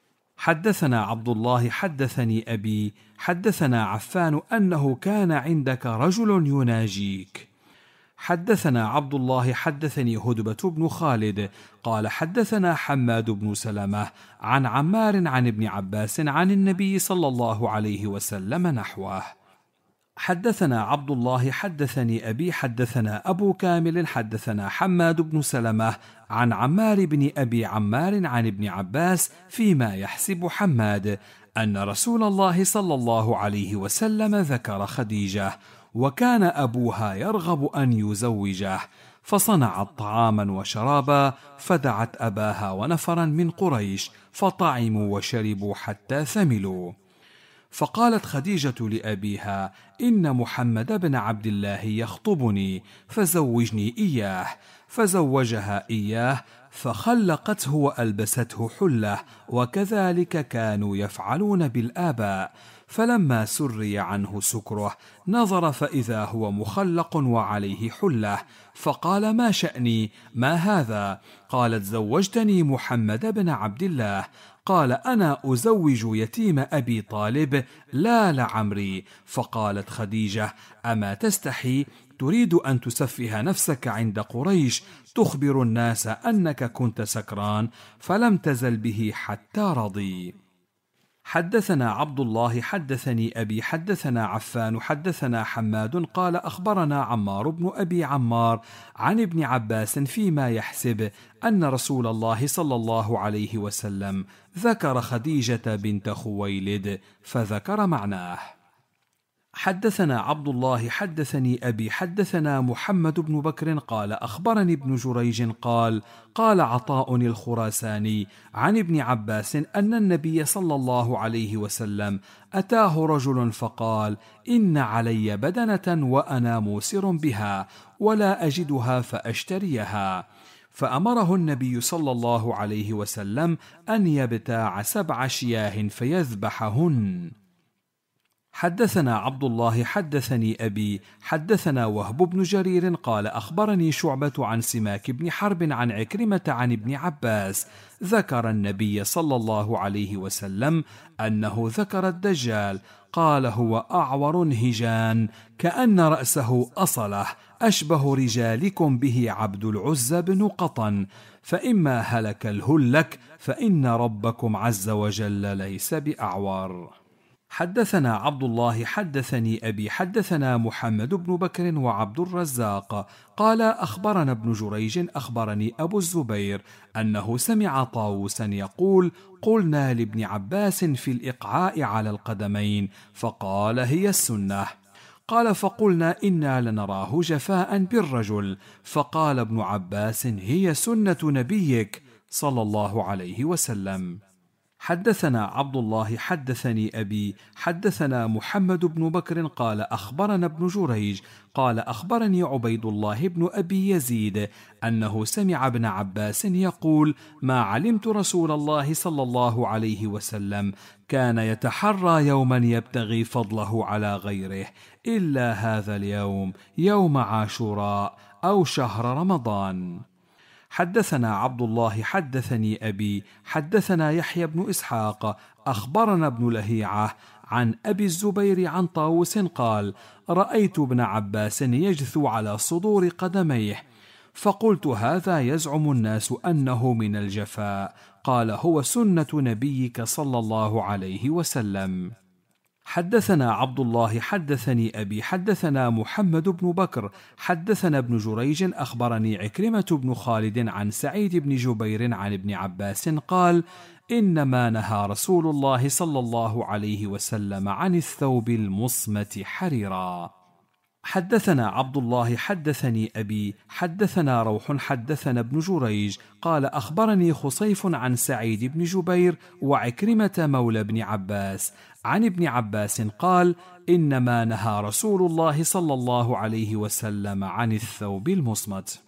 حدثنا عبد الله حدثني أبي حدثنا عفان أنه كان عندك رجل يناجيك. حدثنا عبد الله حدثني هدبة بن خالد قال: حدثنا حماد بن سلمة عن عمار عن ابن عباس عن النبي صلى الله عليه وسلم نحوه. حدثنا عبد الله حدثني أبي حدثنا أبو كامل حدثنا حماد بن سلمة عن عمار بن أبي عمار عن ابن عباس فيما يحسب حماد أن رسول الله صلى الله عليه وسلم ذكر خديجة، وكان أبوها يرغب أن يزوجه، فصنعت طعاما وشرابا، فدعت أباها ونفرا من قريش فطعموا وشربوا حتى ثملوا. فقالت خديجة لأبيها: إن محمد بن عبد الله يخطبني فزوجني إياه. فزوجها إياه، فخلقته وألبسته حلة، وكذلك كانوا يفعلون بالآباء. فلما سري عنه سكره نظر فإذا هو مخلق وعليه حلة، فقال: ما شأني؟ ما هذا؟ قالت: زوجتني محمد بن عبد الله. قال: أنا أزوج يتيم أبي طالب لا لعمري. فقالت خديجة: أما تستحي؟ تريد أن تسفه نفسك عند قريش، تخبر الناس أنك كنت سكران، فلم تزل به حتى رضي. حدثنا عبد الله حدثني أبي حدثنا عفان حدثنا حماد قال: أخبرنا عمار بن أبي عمار عن ابن عباس فيما يحسب أن رسول الله صلى الله عليه وسلم ذكر خديجة بنت خويلد، فذكر معناه. حدثنا عبد الله حدثني أبي حدثنا محمد بن بكر قال: أخبرني ابن جريج قال: قال عطاء الخراساني عن ابن عباس أن النبي صلى الله عليه وسلم أتاه رجل فقال: إن علي بدنة وأنا موسر بها ولا أجدها فأشتريها، فأمره النبي صلى الله عليه وسلم أن يبتاع سبع شياه فيذبحهن. حدثنا عبد الله حدثني أبي حدثنا وهب بن جرير قال: أخبرني شعبة عن سماك بن حرب عن عكرمة عن ابن عباس ذكر النبي صلى الله عليه وسلم أنه ذكر الدجال، قال: هو أعور هجان كأن رأسه أصلة، أشبه رجالكم به عبد العزى بن قطن، فإما هلك الهلك فإن ربكم عز وجل ليس بأعور. حدثنا عبد الله حدثني أبي حدثنا محمد بن بكر وعبد الرزاق قال: أخبرنا ابن جريج أخبرني أبو الزبير أنه سمع طاووسا يقول: قلنا لابن عباس في الإقعاء على القدمين، فقال: هي السنة. قال: فقلنا: إنا لنراه جفاء بالرجل، فقال ابن عباس: هي سنة نبيك صلى الله عليه وسلم. حدثنا عبد الله حدثني أبي حدثنا محمد بن بكر قال: أخبرنا ابن جريج قال: أخبرني عبيد الله بن أبي يزيد أنه سمع ابن عباس يقول: ما علمت رسول الله صلى الله عليه وسلم كان يتحرى يوما يبتغي فضله على غيره إلا هذا اليوم، يوم عاشوراء أو شهر رمضان. حدثنا عبد الله حدثني أبي حدثنا يحيى بن إسحاق أخبرنا ابن لهيعة عن أبي الزبير عن طاووس قال: رأيت ابن عباس يجثو على صدور قدميه، فقلت: هذا يزعم الناس أنه من الجفاء. قال: هو سنة نبيك صلى الله عليه وسلم. حدثنا عبد الله حدثني أبي حدثنا محمد بن بكر حدثنا ابن جريج أخبرني عكرمة بن خالد عن سعيد بن جبير عن ابن عباس قال: إنما نهى رسول الله صلى الله عليه وسلم عن الثوب المصمة حريرا. حدثنا عبد الله حدثني أبي حدثنا روح حدثنا ابن جريج قال أخبرني خصيف عن سعيد بن جبير وعكرمة مولى بن عباس عن ابن عباس قال إنما نهى رسول الله صلى الله عليه وسلم عن الثوب المصمت.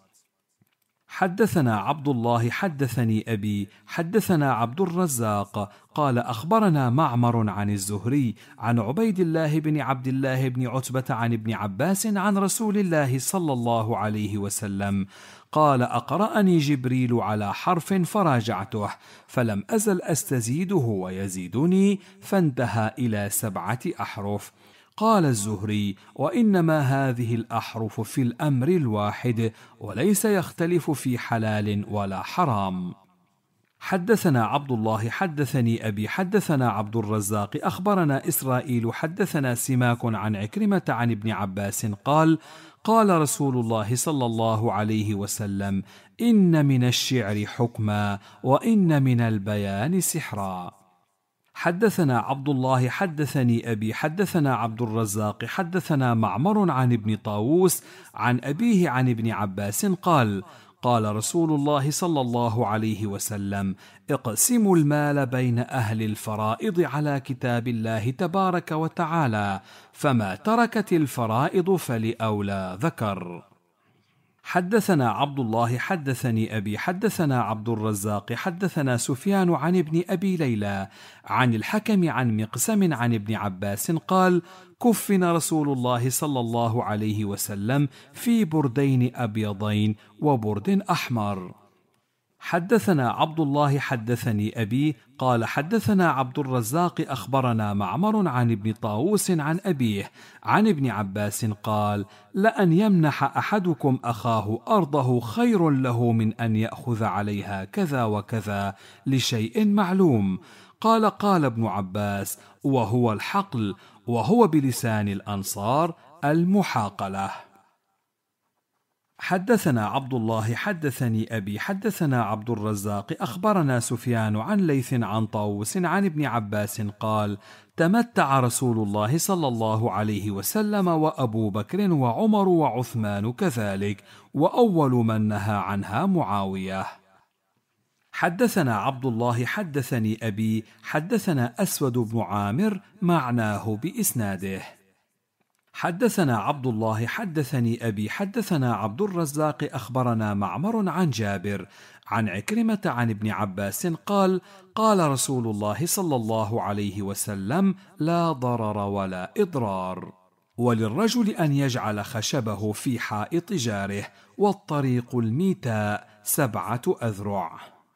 حدثنا عبد الله حدثني أبي حدثنا عبد الرزاق قال أخبرنا معمر عن الزهري عن عبيد الله بن عبد الله بن عتبة عن ابن عباس عن رسول الله صلى الله عليه وسلم قال أقرأني جبريل على حرف فراجعته فلم أزل أستزيده ويزيدني فانتهى إلى سبعة أحرف. قال الزهري وإنما هذه الأحرف في الأمر الواحد وليس يختلف في حلال ولا حرام. حدثنا عبد الله حدثني أبي حدثنا عبد الرزاق أخبرنا إسرائيل حدثنا سماك عن عكرمة عن ابن عباس قال قال رسول الله صلى الله عليه وسلم إن من الشعر حكما وإن من البيان سحرا. حدثنا عبد الله حدثني أبي حدثنا عبد الرزاق حدثنا معمر عن ابن طاووس عن أبيه عن ابن عباس قال قال رسول الله صلى الله عليه وسلم اقسموا المال بين أهل الفرائض على كتاب الله تبارك وتعالى فما تركت الفرائض فلأولى ذكر. حدثنا عبد الله حدثني أبي حدثنا عبد الرزاق حدثنا سفيان عن ابن أبي ليلى عن الحكم عن مقسم عن ابن عباس قال كفن رسول الله صلى الله عليه وسلم في بردين أبيضين وبرد أحمر. حدثنا عبد الله حدثني أبي قال حدثنا عبد الرزاق أخبرنا معمر عن ابن طاووس عن أبيه عن ابن عباس قال لأن يمنح أحدكم أخاه أرضه خير له من أن يأخذ عليها كذا وكذا لشيء معلوم. قال قال ابن عباس وهو الحقل وهو بلسان الأنصار المحاقلة. حدثنا عبد الله حدثني أبي حدثنا عبد الرزاق أخبرنا سفيان عن ليث عن طاووس عن ابن عباس قال تمتع رسول الله صلى الله عليه وسلم وأبو بكر وعمر وعثمان كذلك وأول من نهى عنها معاوية. حدثنا عبد الله حدثني أبي حدثنا أسود بن عامر معناه بإسناده. حدثنا عبد الله حدثني أبي حدثنا عبد الرزاق أخبرنا معمر عن جابر عن عكرمة عن ابن عباس قال قال رسول الله صلى الله عليه وسلم لا ضرر ولا إضرار وللرجل أن يجعل خشبه في حائط جاره والطريق الميتاء سبعة أذرع.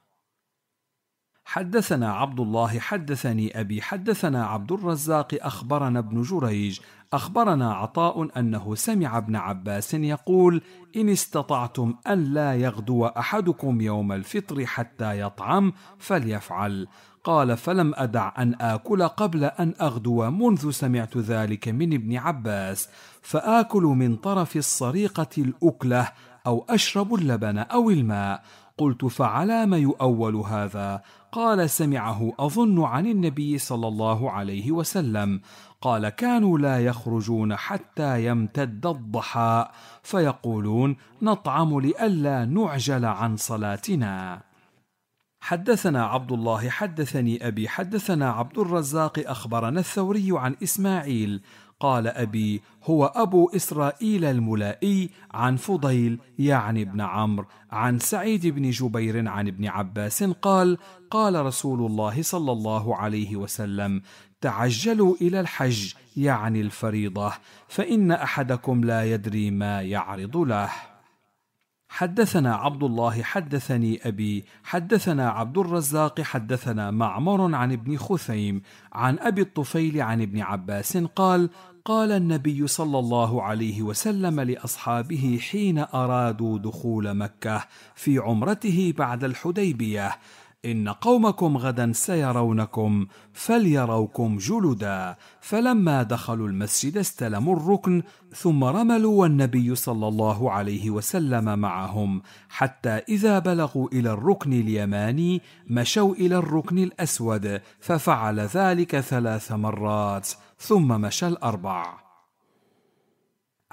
حدثنا عبد الله حدثني أبي حدثنا عبد الرزاق أخبرنا ابن جريج أخبرنا عطاء أنه سمع ابن عباس يقول إن استطعتم أن لا يغدو أحدكم يوم الفطر حتى يطعم فليفعل. قال فلم أدع أن آكل قبل أن أغدو منذ سمعت ذلك من ابن عباس فآكل من طرف الصريقة الأكلة أو أشرب اللبن أو الماء. قلت فعلام يؤول هذا؟ قال سمعه أظن عن النبي صلى الله عليه وسلم قال كانوا لا يخرجون حتى يمتد الضحى فيقولون نطعم لئلا نعجل عن صلاتنا. حدثنا عبد الله حدثني أبي حدثنا عبد الرزاق أخبرنا الثوري عن إسماعيل قال أبي هو أبو إسرائيل الملائي عن فضيل يعني ابن عمرو عن سعيد بن جبير عن ابن عباس قال قال رسول الله صلى الله عليه وسلم تعجلوا إلى الحج يعني الفريضة فإن أحدكم لا يدري ما يعرض له. حدثنا عبد الله حدثني أبي حدثنا عبد الرزاق حدثنا معمر عن ابن خثيم عن أبي الطفيل عن ابن عباس قال قال النبي صلى الله عليه وسلم لأصحابه حين أرادوا دخول مكة في عمرته بعد الحديبية إن قومكم غدا سيرونكم فليروكم جلدا. فلما دخلوا المسجد استلموا الركن ثم رملوا والنبي صلى الله عليه وسلم معهم حتى إذا بلغوا إلى الركن اليماني مشوا إلى الركن الأسود ففعل ذلك ثلاث مرات ثم مشى الأربع.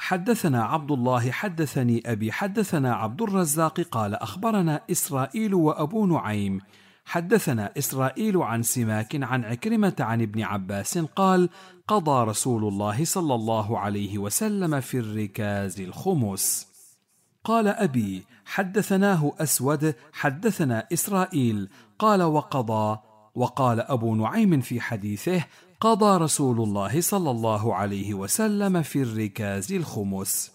حدثنا عبد الله حدثني أبي حدثنا عبد الرزاق قال أخبرنا إسرائيل وأبو نعيم حدثنا إسرائيل عن سماك عن عكرمة عن ابن عباس قال قضى رسول الله صلى الله عليه وسلم في الركاز الخمس. قال أبي حدثناه أسود حدثنا إسرائيل قال وقضى. وقال أبو نعيم في حديثه قضى رسول الله صلى الله عليه وسلم في الركاز الخمس.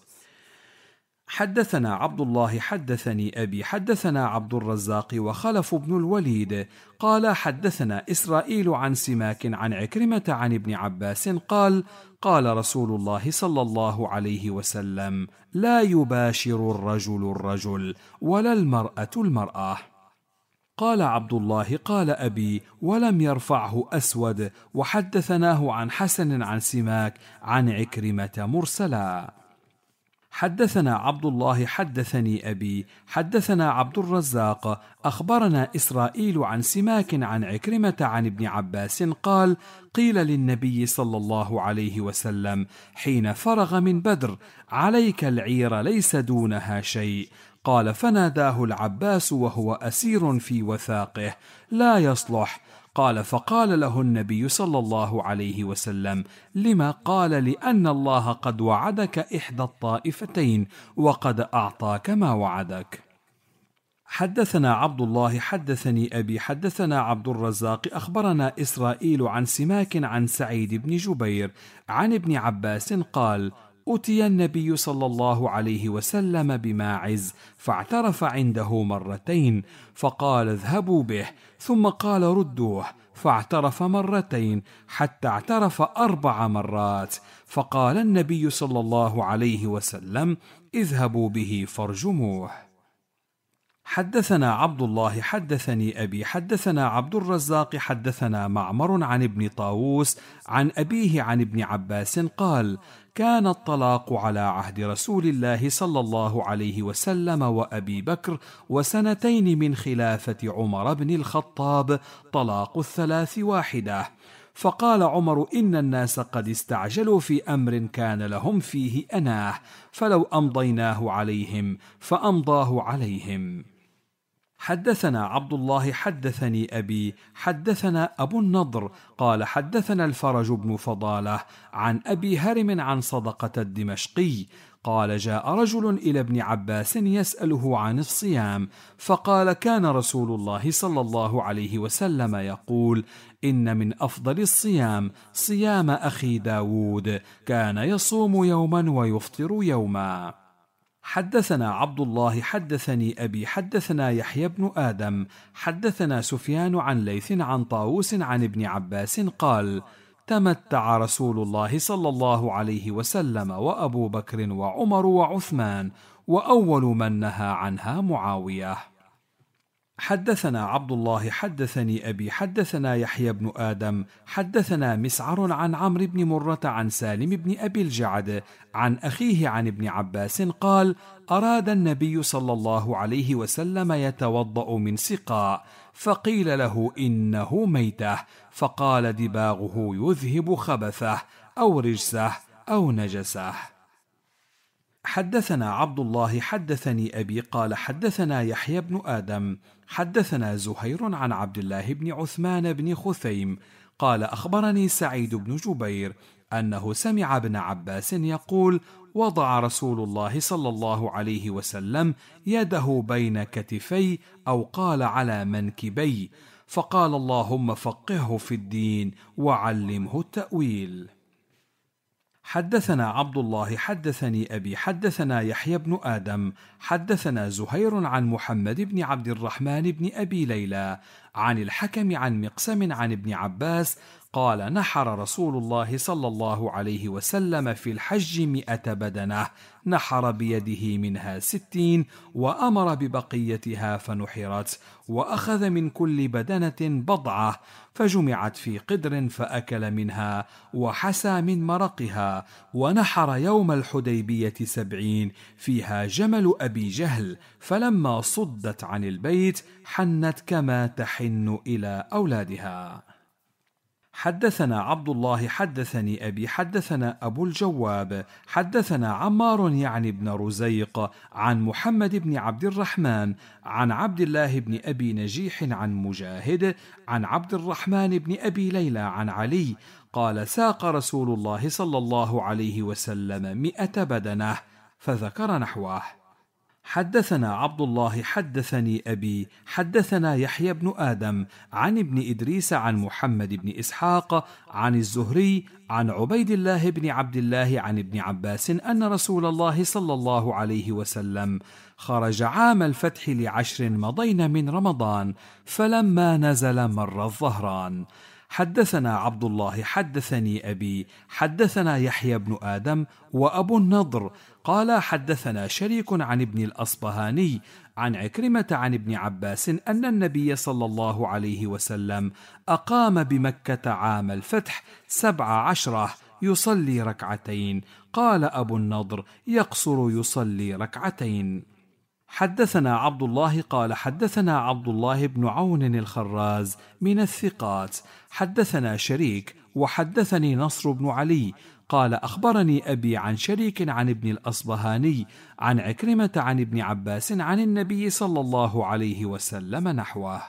حدثنا عبد الله حدثني أبي حدثنا عبد الرزاق وخلف بن الوليد قال حدثنا إسرائيل عن سماك عن عكرمة عن ابن عباس قال قال رسول الله صلى الله عليه وسلم لا يباشر الرجل الرجل ولا المرأة المرأة. قال عبد الله قال أبي ولم يرفعه أسود وحدثناه عن حسن عن سماك عن عكرمة مرسلا. حدثنا عبد الله حدثني أبي حدثنا عبد الرزاق أخبرنا إسرائيل عن سماك عن عكرمة عن ابن عباس قال قيل للنبي صلى الله عليه وسلم حين فرغ من بدر عليك العير ليس دونها شيء. قال فناداه العباس وهو أسير في وثاقه لا يصلح. قال فقال له النبي صلى الله عليه وسلم لما؟ قال لأن الله قد وعدك إحدى الطائفتين وقد أعطاك ما وعدك. حدثنا عبد الله حدثني أبي حدثنا عبد الرزاق أخبرنا إسرائيل عن سماك عن سعيد بن جبير عن ابن عباس قال أتي النبي صلى الله عليه وسلم بماعز فاعترف عنده مرتين فقال اذهبوا به ثم قال ردوه فاعترف مرتين حتى اعترف أربع مرات فقال النبي صلى الله عليه وسلم اذهبوا به فارجموه. حدثنا عبد الله حدثني أبي حدثنا عبد الرزاق حدثنا معمر عن ابن طاووس عن أبيه عن ابن عباس قال كان الطلاق على عهد رسول الله صلى الله عليه وسلم وأبي بكر وسنتين من خلافة عمر بن الخطاب طلاق الثلاث واحدة. فقال عمر إن الناس قد استعجلوا في أمر كان لهم فيه أناه فلو أمضيناه عليهم فأمضاه عليهم. حدثنا عبد الله حدثني أبي حدثنا أبو النضر قال حدثنا الفرج بن فضالة عن أبي هرم عن صدقة الدمشقي قال جاء رجل إلى ابن عباس يسأله عن الصيام فقال كان رسول الله صلى الله عليه وسلم يقول إن من أفضل الصيام صيام أخي داود كان يصوم يوما ويفطر يوما. حدثنا عبد الله حدثني أبي حدثنا يحيى بن آدم حدثنا سفيان عن ليث عن طاووس عن ابن عباس قال تمتع رسول الله صلى الله عليه وسلم وأبو بكر وعمر وعثمان وأول من نهى عنها معاوية. حدثنا عبد الله حدثني أبي حدثنا يحيى بن آدم حدثنا مسعر عن عمرو بن مرة عن سالم بن أبي الجعد عن أخيه عن ابن عباس قال أراد النبي صلى الله عليه وسلم يتوضأ من سقاء فقيل له إنه ميتة فقال دباغه يذهب خبثه أو رجسه أو نجسه. حدثنا عبد الله حدثني أبي قال حدثنا يحيى بن آدم حدثنا زهير عن عبد الله بن عثمان بن خثيم قال أخبرني سعيد بن جبير أنه سمع ابن عباس يقول وضع رسول الله صلى الله عليه وسلم يده بين كتفي أو قال على منكبي فقال اللهم فقهه في الدين وعلمه التأويل. حدثنا عبد الله حدثني أبي حدثنا يحيى بن آدم حدثنا زهير عن محمد بن عبد الرحمن بن أبي ليلى عن الحكم عن مقسم عن ابن عباس قال نحر رسول الله صلى الله عليه وسلم في الحج مئة بدنة نحر بيده منها ستين وأمر ببقيتها فنحرت وأخذ من كل بدنة بضعة فجمعت في قدر فأكل منها وحسى من مرقها ونحر يوم الحديبية سبعين فيها جمل أبي جهل فلما صدت عن البيت حنت كما تحن إلى أولادها. حدثنا عبد الله حدثني أبي حدثنا أبو الجواب حدثنا عمار يعني بن رزيق عن محمد بن عبد الرحمن عن عبد الله بن أبي نجيح عن مجاهد عن عبد الرحمن بن أبي ليلى عن علي قال ساق رسول الله صلى الله عليه وسلم مئة بدنة، فذكر نحوه. حدثنا عبد الله حدثني أبي حدثنا يحيى بن آدم عن ابن إدريس عن محمد بن إسحاق عن الزهري عن عبيد الله بن عبد الله عن ابن عباس أن رسول الله صلى الله عليه وسلم خرج عام الفتح لعشر مضين من رمضان، فلما نزل مر الظهران. حدثنا عبد الله حدثني أبي حدثنا يحيى بن آدم وأبو النضر قال حدثنا شريك عن ابن الأصبهاني عن عكرمة عن ابن عباس أن النبي صلى الله عليه وسلم أقام بمكة عام الفتح سبع عشرة يصلي ركعتين. قال أبو النضر يقصر يصلي ركعتين. حدثنا عبد الله قال حدثنا عبد الله بن عون الخراز من الثقات حدثنا شريك وحدثني نصر بن علي قال أخبرني أبي عن شريك عن ابن الأصبهاني عن عكرمة عن ابن عباس عن النبي صلى الله عليه وسلم نحوه.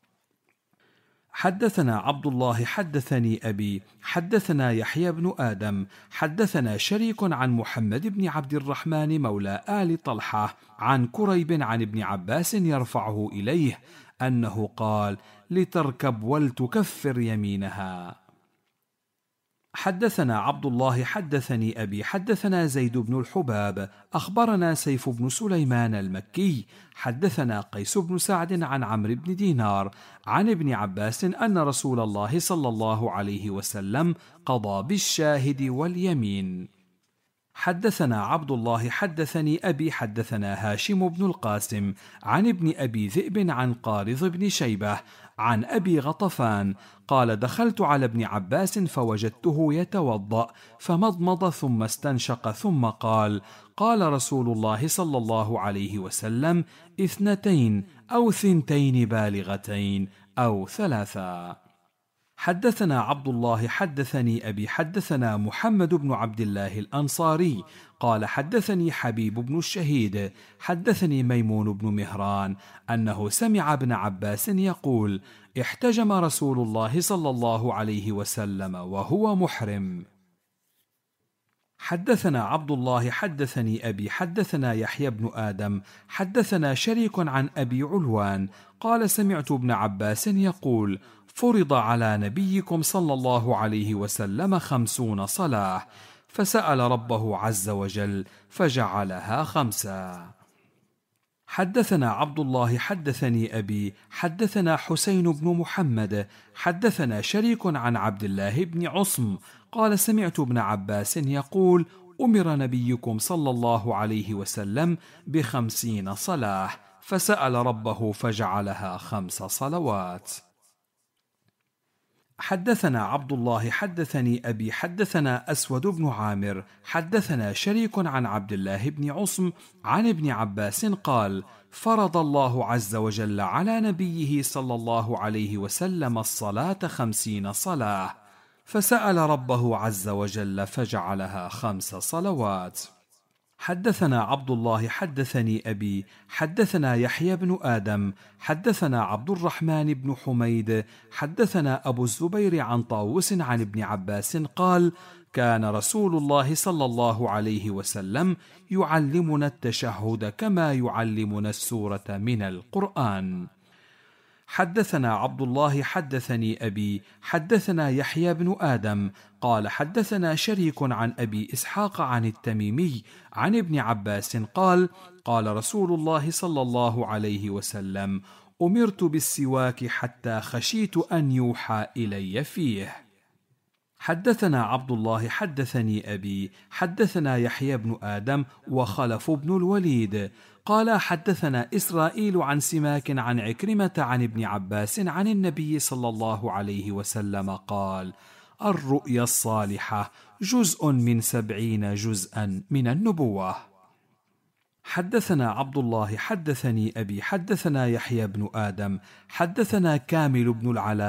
حدثنا عبد الله حدثني أبي حدثنا يحيى بن آدم حدثنا شريك عن محمد بن عبد الرحمن مولى آل طلحة عن كريب عن ابن عباس يرفعه إليه أنه قال لتركب ولتكفر يمينها. حدثنا عبد الله حدثني أبي حدثنا زيد بن الحباب أخبرنا سيف بن سليمان المكي حدثنا قيس بن سعد عن عمرو بن دينار عن ابن عباس أن رسول الله صلى الله عليه وسلم قضى بالشاهد واليمين. حدثنا عبد الله حدثني أبي حدثنا هاشم بن القاسم عن ابن أبي ذئب عن قارض بن شيبة عن أبي غطفان قال دخلت على ابن عباس فوجدته يتوضأ فمضمض ثم استنشق ثم قال قال رسول الله صلى الله عليه وسلم اثنتين أو ثنتين بالغتين أو ثلاثا. حدثنا عبد الله حدثني أبي حدثنا محمد بن عبد الله الأنصاري قال حدثني حبيب بن الشهيد حدثني ميمون بن مهران أنه سمع ابن عباس يقول احتجم رسول الله صلى الله عليه وسلم وهو محرم. حدثنا عبد الله حدثني أبي حدثنا يحيى بن آدم حدثنا شريك عن أبي علوان قال سمعت ابن عباس يقول فرض على نبيكم صلى الله عليه وسلم خمسون صلاة فسأل ربه عز وجل فجعلها خمسا. حدثنا عبد الله حدثني أبي حدثنا حسين بن محمد حدثنا شريك عن عبد الله بن عصم قال سمعت ابن عباس يقول أمر نبيكم صلى الله عليه وسلم بخمسين صلاة فسأل ربه فجعلها خمس صلوات. حدثنا عبد الله حدثني أبي حدثنا أسود بن عامر حدثنا شريك عن عبد الله بن عصم عن ابن عباس قال فرض الله عز وجل على نبيه صلى الله عليه وسلم الصلاة خمسين صلاة فسأل ربه عز وجل فجعلها خمس صلوات. حدثنا عبد الله حدثني أبي حدثنا يحيى بن آدم حدثنا عبد الرحمن بن حميد حدثنا أبو الزبير عن طاووس عن ابن عباس قال كان رسول الله صلى الله عليه وسلم يعلمنا التشهد كما يعلمنا السورة من القرآن. حدثنا عبد الله حدثني أبي حدثنا يحيى بن آدم قال حدثنا شريك عن أبي إسحاق عن التميمي عن ابن عباس قال قال رسول الله صلى الله عليه وسلم أمرت بالسواك حتى خشيت أن يوحى إلي فيه. حدثنا عبد الله حدثني أبي حدثنا يحيى بن آدم وخلف بن الوليد قال حدثنا إسرائيل عن سماك عن عكرمة عن ابن عباس عن النبي صلى الله عليه وسلم قال الرؤيا الصالحة جزء من سبعين جزءا من النبوة. حدثنا عبد الله حدثني أبي حدثنا يحيى بن آدم حدثنا كامل بن العلاء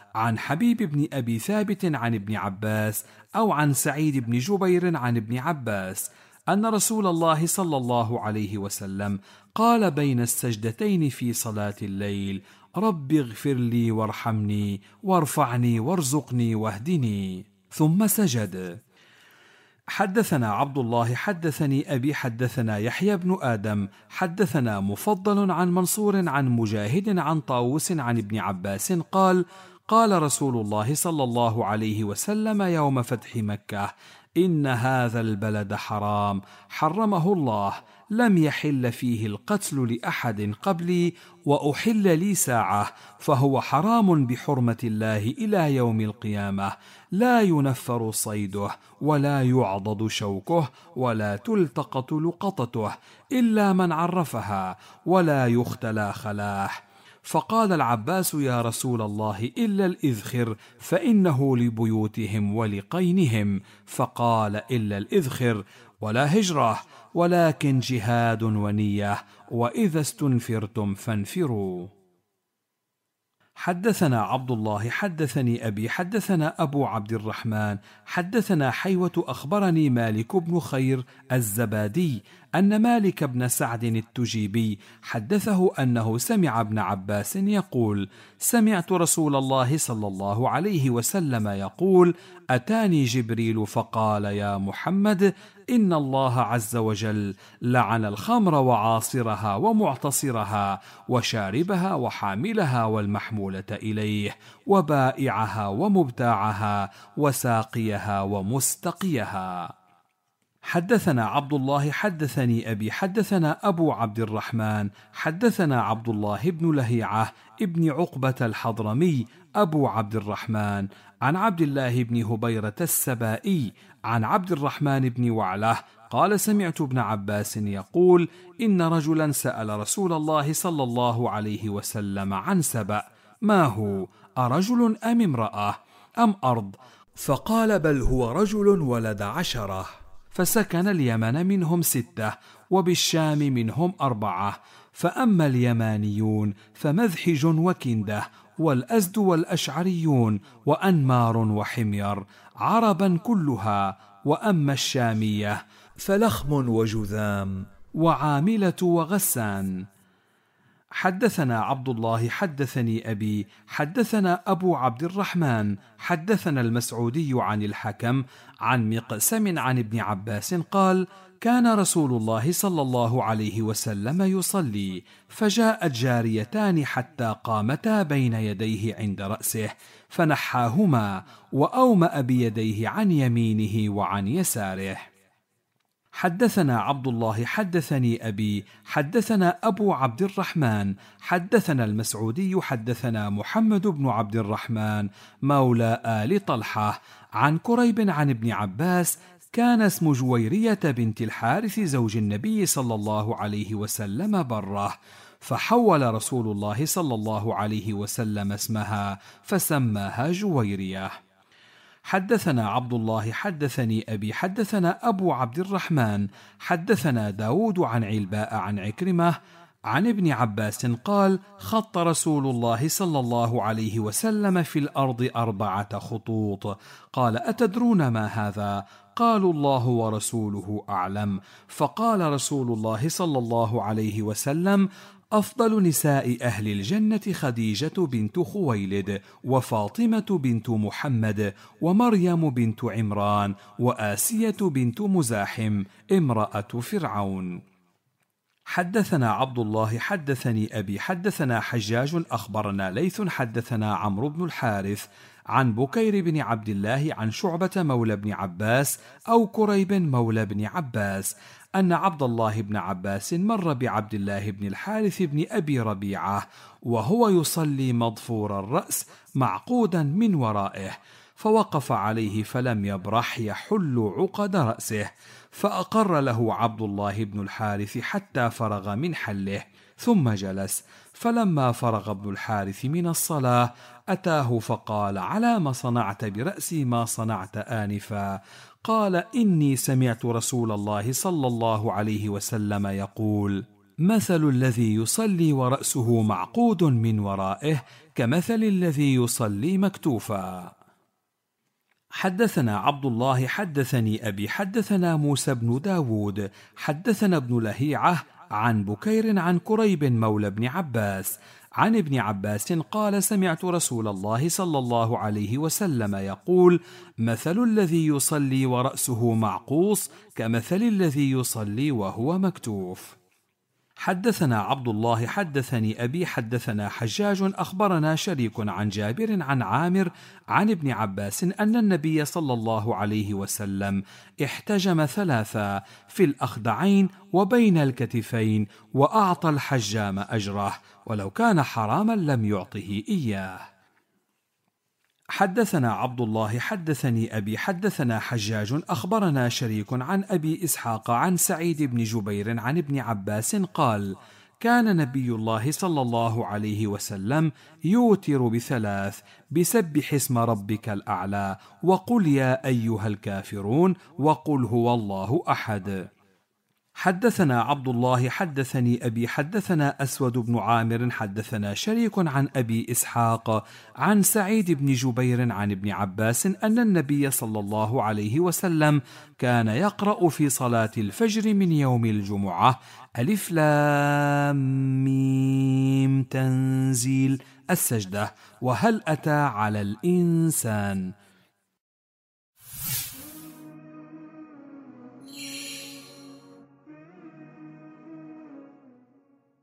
عن حبيب بن أبي ثابت عن ابن عباس أو عن سعيد بن جبير عن ابن عباس أن رسول الله صلى الله عليه وسلم قال بين السجدتين في صلاة الليل: رب اغفر لي وارحمني وارفعني وارزقني واهدني، ثم سجد. حدثنا عبد الله حدثني أبي حدثنا يحيى بن آدم حدثنا مفضل عن منصور عن مجاهد عن طاووس عن ابن عباس قال: قال رسول الله صلى الله عليه وسلم يوم فتح مكة: إن هذا البلد حرام حرمه الله، لم يحل فيه القتل لأحد قبلي وأحل لي ساعة، فهو حرام بحرمة الله إلى يوم القيامة، لا ينفر صيده ولا يعضد شوكه ولا تلتقط لقطته إلا من عرفها ولا يختلى خلاه. فقال العباس: يا رسول الله إلا الإذخر فإنه لبيوتهم ولقينهم. فقال: إلا الإذخر، ولا هجرة ولكن جهاد ونية، وإذا استنفرتم فانفروا. حدثنا عبد الله حدثني أبي حدثنا أبو عبد الرحمن حدثنا حيوة أخبرني مالك بن خير الزبادي أن مالك بن سعد التجيبي حدثه أنه سمع ابن عباس يقول: سمعت رسول الله صلى الله عليه وسلم يقول: أتاني جبريل فقال: يا محمد، إن الله عز وجل لعن الخمر وعاصرها ومعتصرها وشاربها وحاملها والمحمولة إليه وبائعها ومبتاعها وساقيها ومستقيها. حدثنا عبد الله حدثني أبي حدثنا أبو عبد الرحمن حدثنا عبد الله بن لهيعة ابن عقبة الحضرمي أبو عبد الرحمن عن عبد الله بن هبيرة السبائي عن عبد الرحمن بن وعلة قال: سمعت ابن عباس يقول: إن رجلا سأل رسول الله صلى الله عليه وسلم عن سبأ: ما هو، أرجل أم امرأة أم أرض؟ فقال: بل هو رجل ولد عشرة. فسكن اليمن منهم ستة، وبالشام منهم أربعة. فأما اليمانيون فمذحج وكنده والأزد والأشعريون وأنمار وحمير عربا كلها. وأما الشامية فلخم وجذام وعاملة وغسان. حدثنا عبد الله حدثني أبي حدثنا أبو عبد الرحمن حدثنا المسعودي عن الحكم عن مقسم عن ابن عباس قال: كان رسول الله صلى الله عليه وسلم يصلي، فجاءت جاريتان حتى قامتا بين يديه عند رأسه، فنحاهما وأومأ بيديه عن يمينه وعن يساره. حدثنا عبد الله حدثني أبي حدثنا أبو عبد الرحمن حدثنا المسعودي حدثنا محمد بن عبد الرحمن مولى آل طلحة عن كريب عن ابن عباس: كان اسم جويرية بنت الحارث زوج النبي صلى الله عليه وسلم بره، فحول رسول الله صلى الله عليه وسلم اسمها فسماها جويرية. حدثنا عبد الله حدثني أبي حدثنا أبو عبد الرحمن حدثنا داود عن علباء عن عكرمة عن ابن عباس قال: خط رسول الله صلى الله عليه وسلم في الأرض أربعة خطوط. قال: أتدرون ما هذا؟ قالوا: الله ورسوله أعلم. فقال رسول الله صلى الله عليه وسلم: أفضل نساء أهل الجنة خديجة بنت خويلد، وفاطمة بنت محمد، ومريم بنت عمران، وآسية بنت مزاحم امرأة فرعون. حدثنا عبد الله حدثني أبي حدثنا حجاج أخبرنا ليث حدثنا عمرو بن الحارث عن بكير بن عبد الله عن شعبة مولى بن عباس أو كريب مولى بن عباس أن عبد الله بن عباس مر بعبد الله بن الحارث بن أبي ربيعة وهو يصلي مضفور الرأس معقودا من ورائه، فوقف عليه فلم يبرح يحل عقد رأسه، فأقر له عبد الله بن الحارث حتى فرغ من حله، ثم جلس. فلما فرغ ابن الحارث من الصلاة أتاه فقال: على ما صنعت برأسي ما صنعت آنفا؟ قال: إني سمعت رسول الله صلى الله عليه وسلم يقول: مثل الذي يصلي ورأسه معقود من ورائه كمثل الذي يصلي مكتوفا. حدثنا عبد الله حدثني أبي حدثنا موسى بن داود حدثنا ابن لهيعة عن بكير عن كريب مولى بن عباس عن ابن عباس قال: سمعت رسول الله صلى الله عليه وسلم يقول: مثل الذي يصلي ورأسه معقوس كمثل الذي يصلي وهو مكتوف. حدثنا عبد الله حدثني أبي حدثنا حجاج أخبرنا شريك عن جابر عن عامر عن ابن عباس أن النبي صلى الله عليه وسلم احتجم ثلاثا في الأخدعين وبين الكتفين وأعطى الحجام أجره، ولو كان حراما لم يعطه إياه. حدثنا عبد الله حدثني أبي حدثنا حجاج أخبرنا شريك عن أبي إسحاق عن سعيد بن جبير عن ابن عباس قال: كان نبي الله صلى الله عليه وسلم يوتر بثلاث: بسبح اسم ربك الأعلى، وقل يا أيها الكافرون، وقل هو الله أحد. حدثنا عبد الله حدثني أبي حدثنا أسود بن عامر حدثنا شريك عن أبي إسحاق عن سعيد بن جبير عن ابن عباس أن النبي صلى الله عليه وسلم كان يقرأ في صلاة الفجر من يوم الجمعة: ألف لام ميم تنزيل، السجدة، وهل أتى على الإنسان.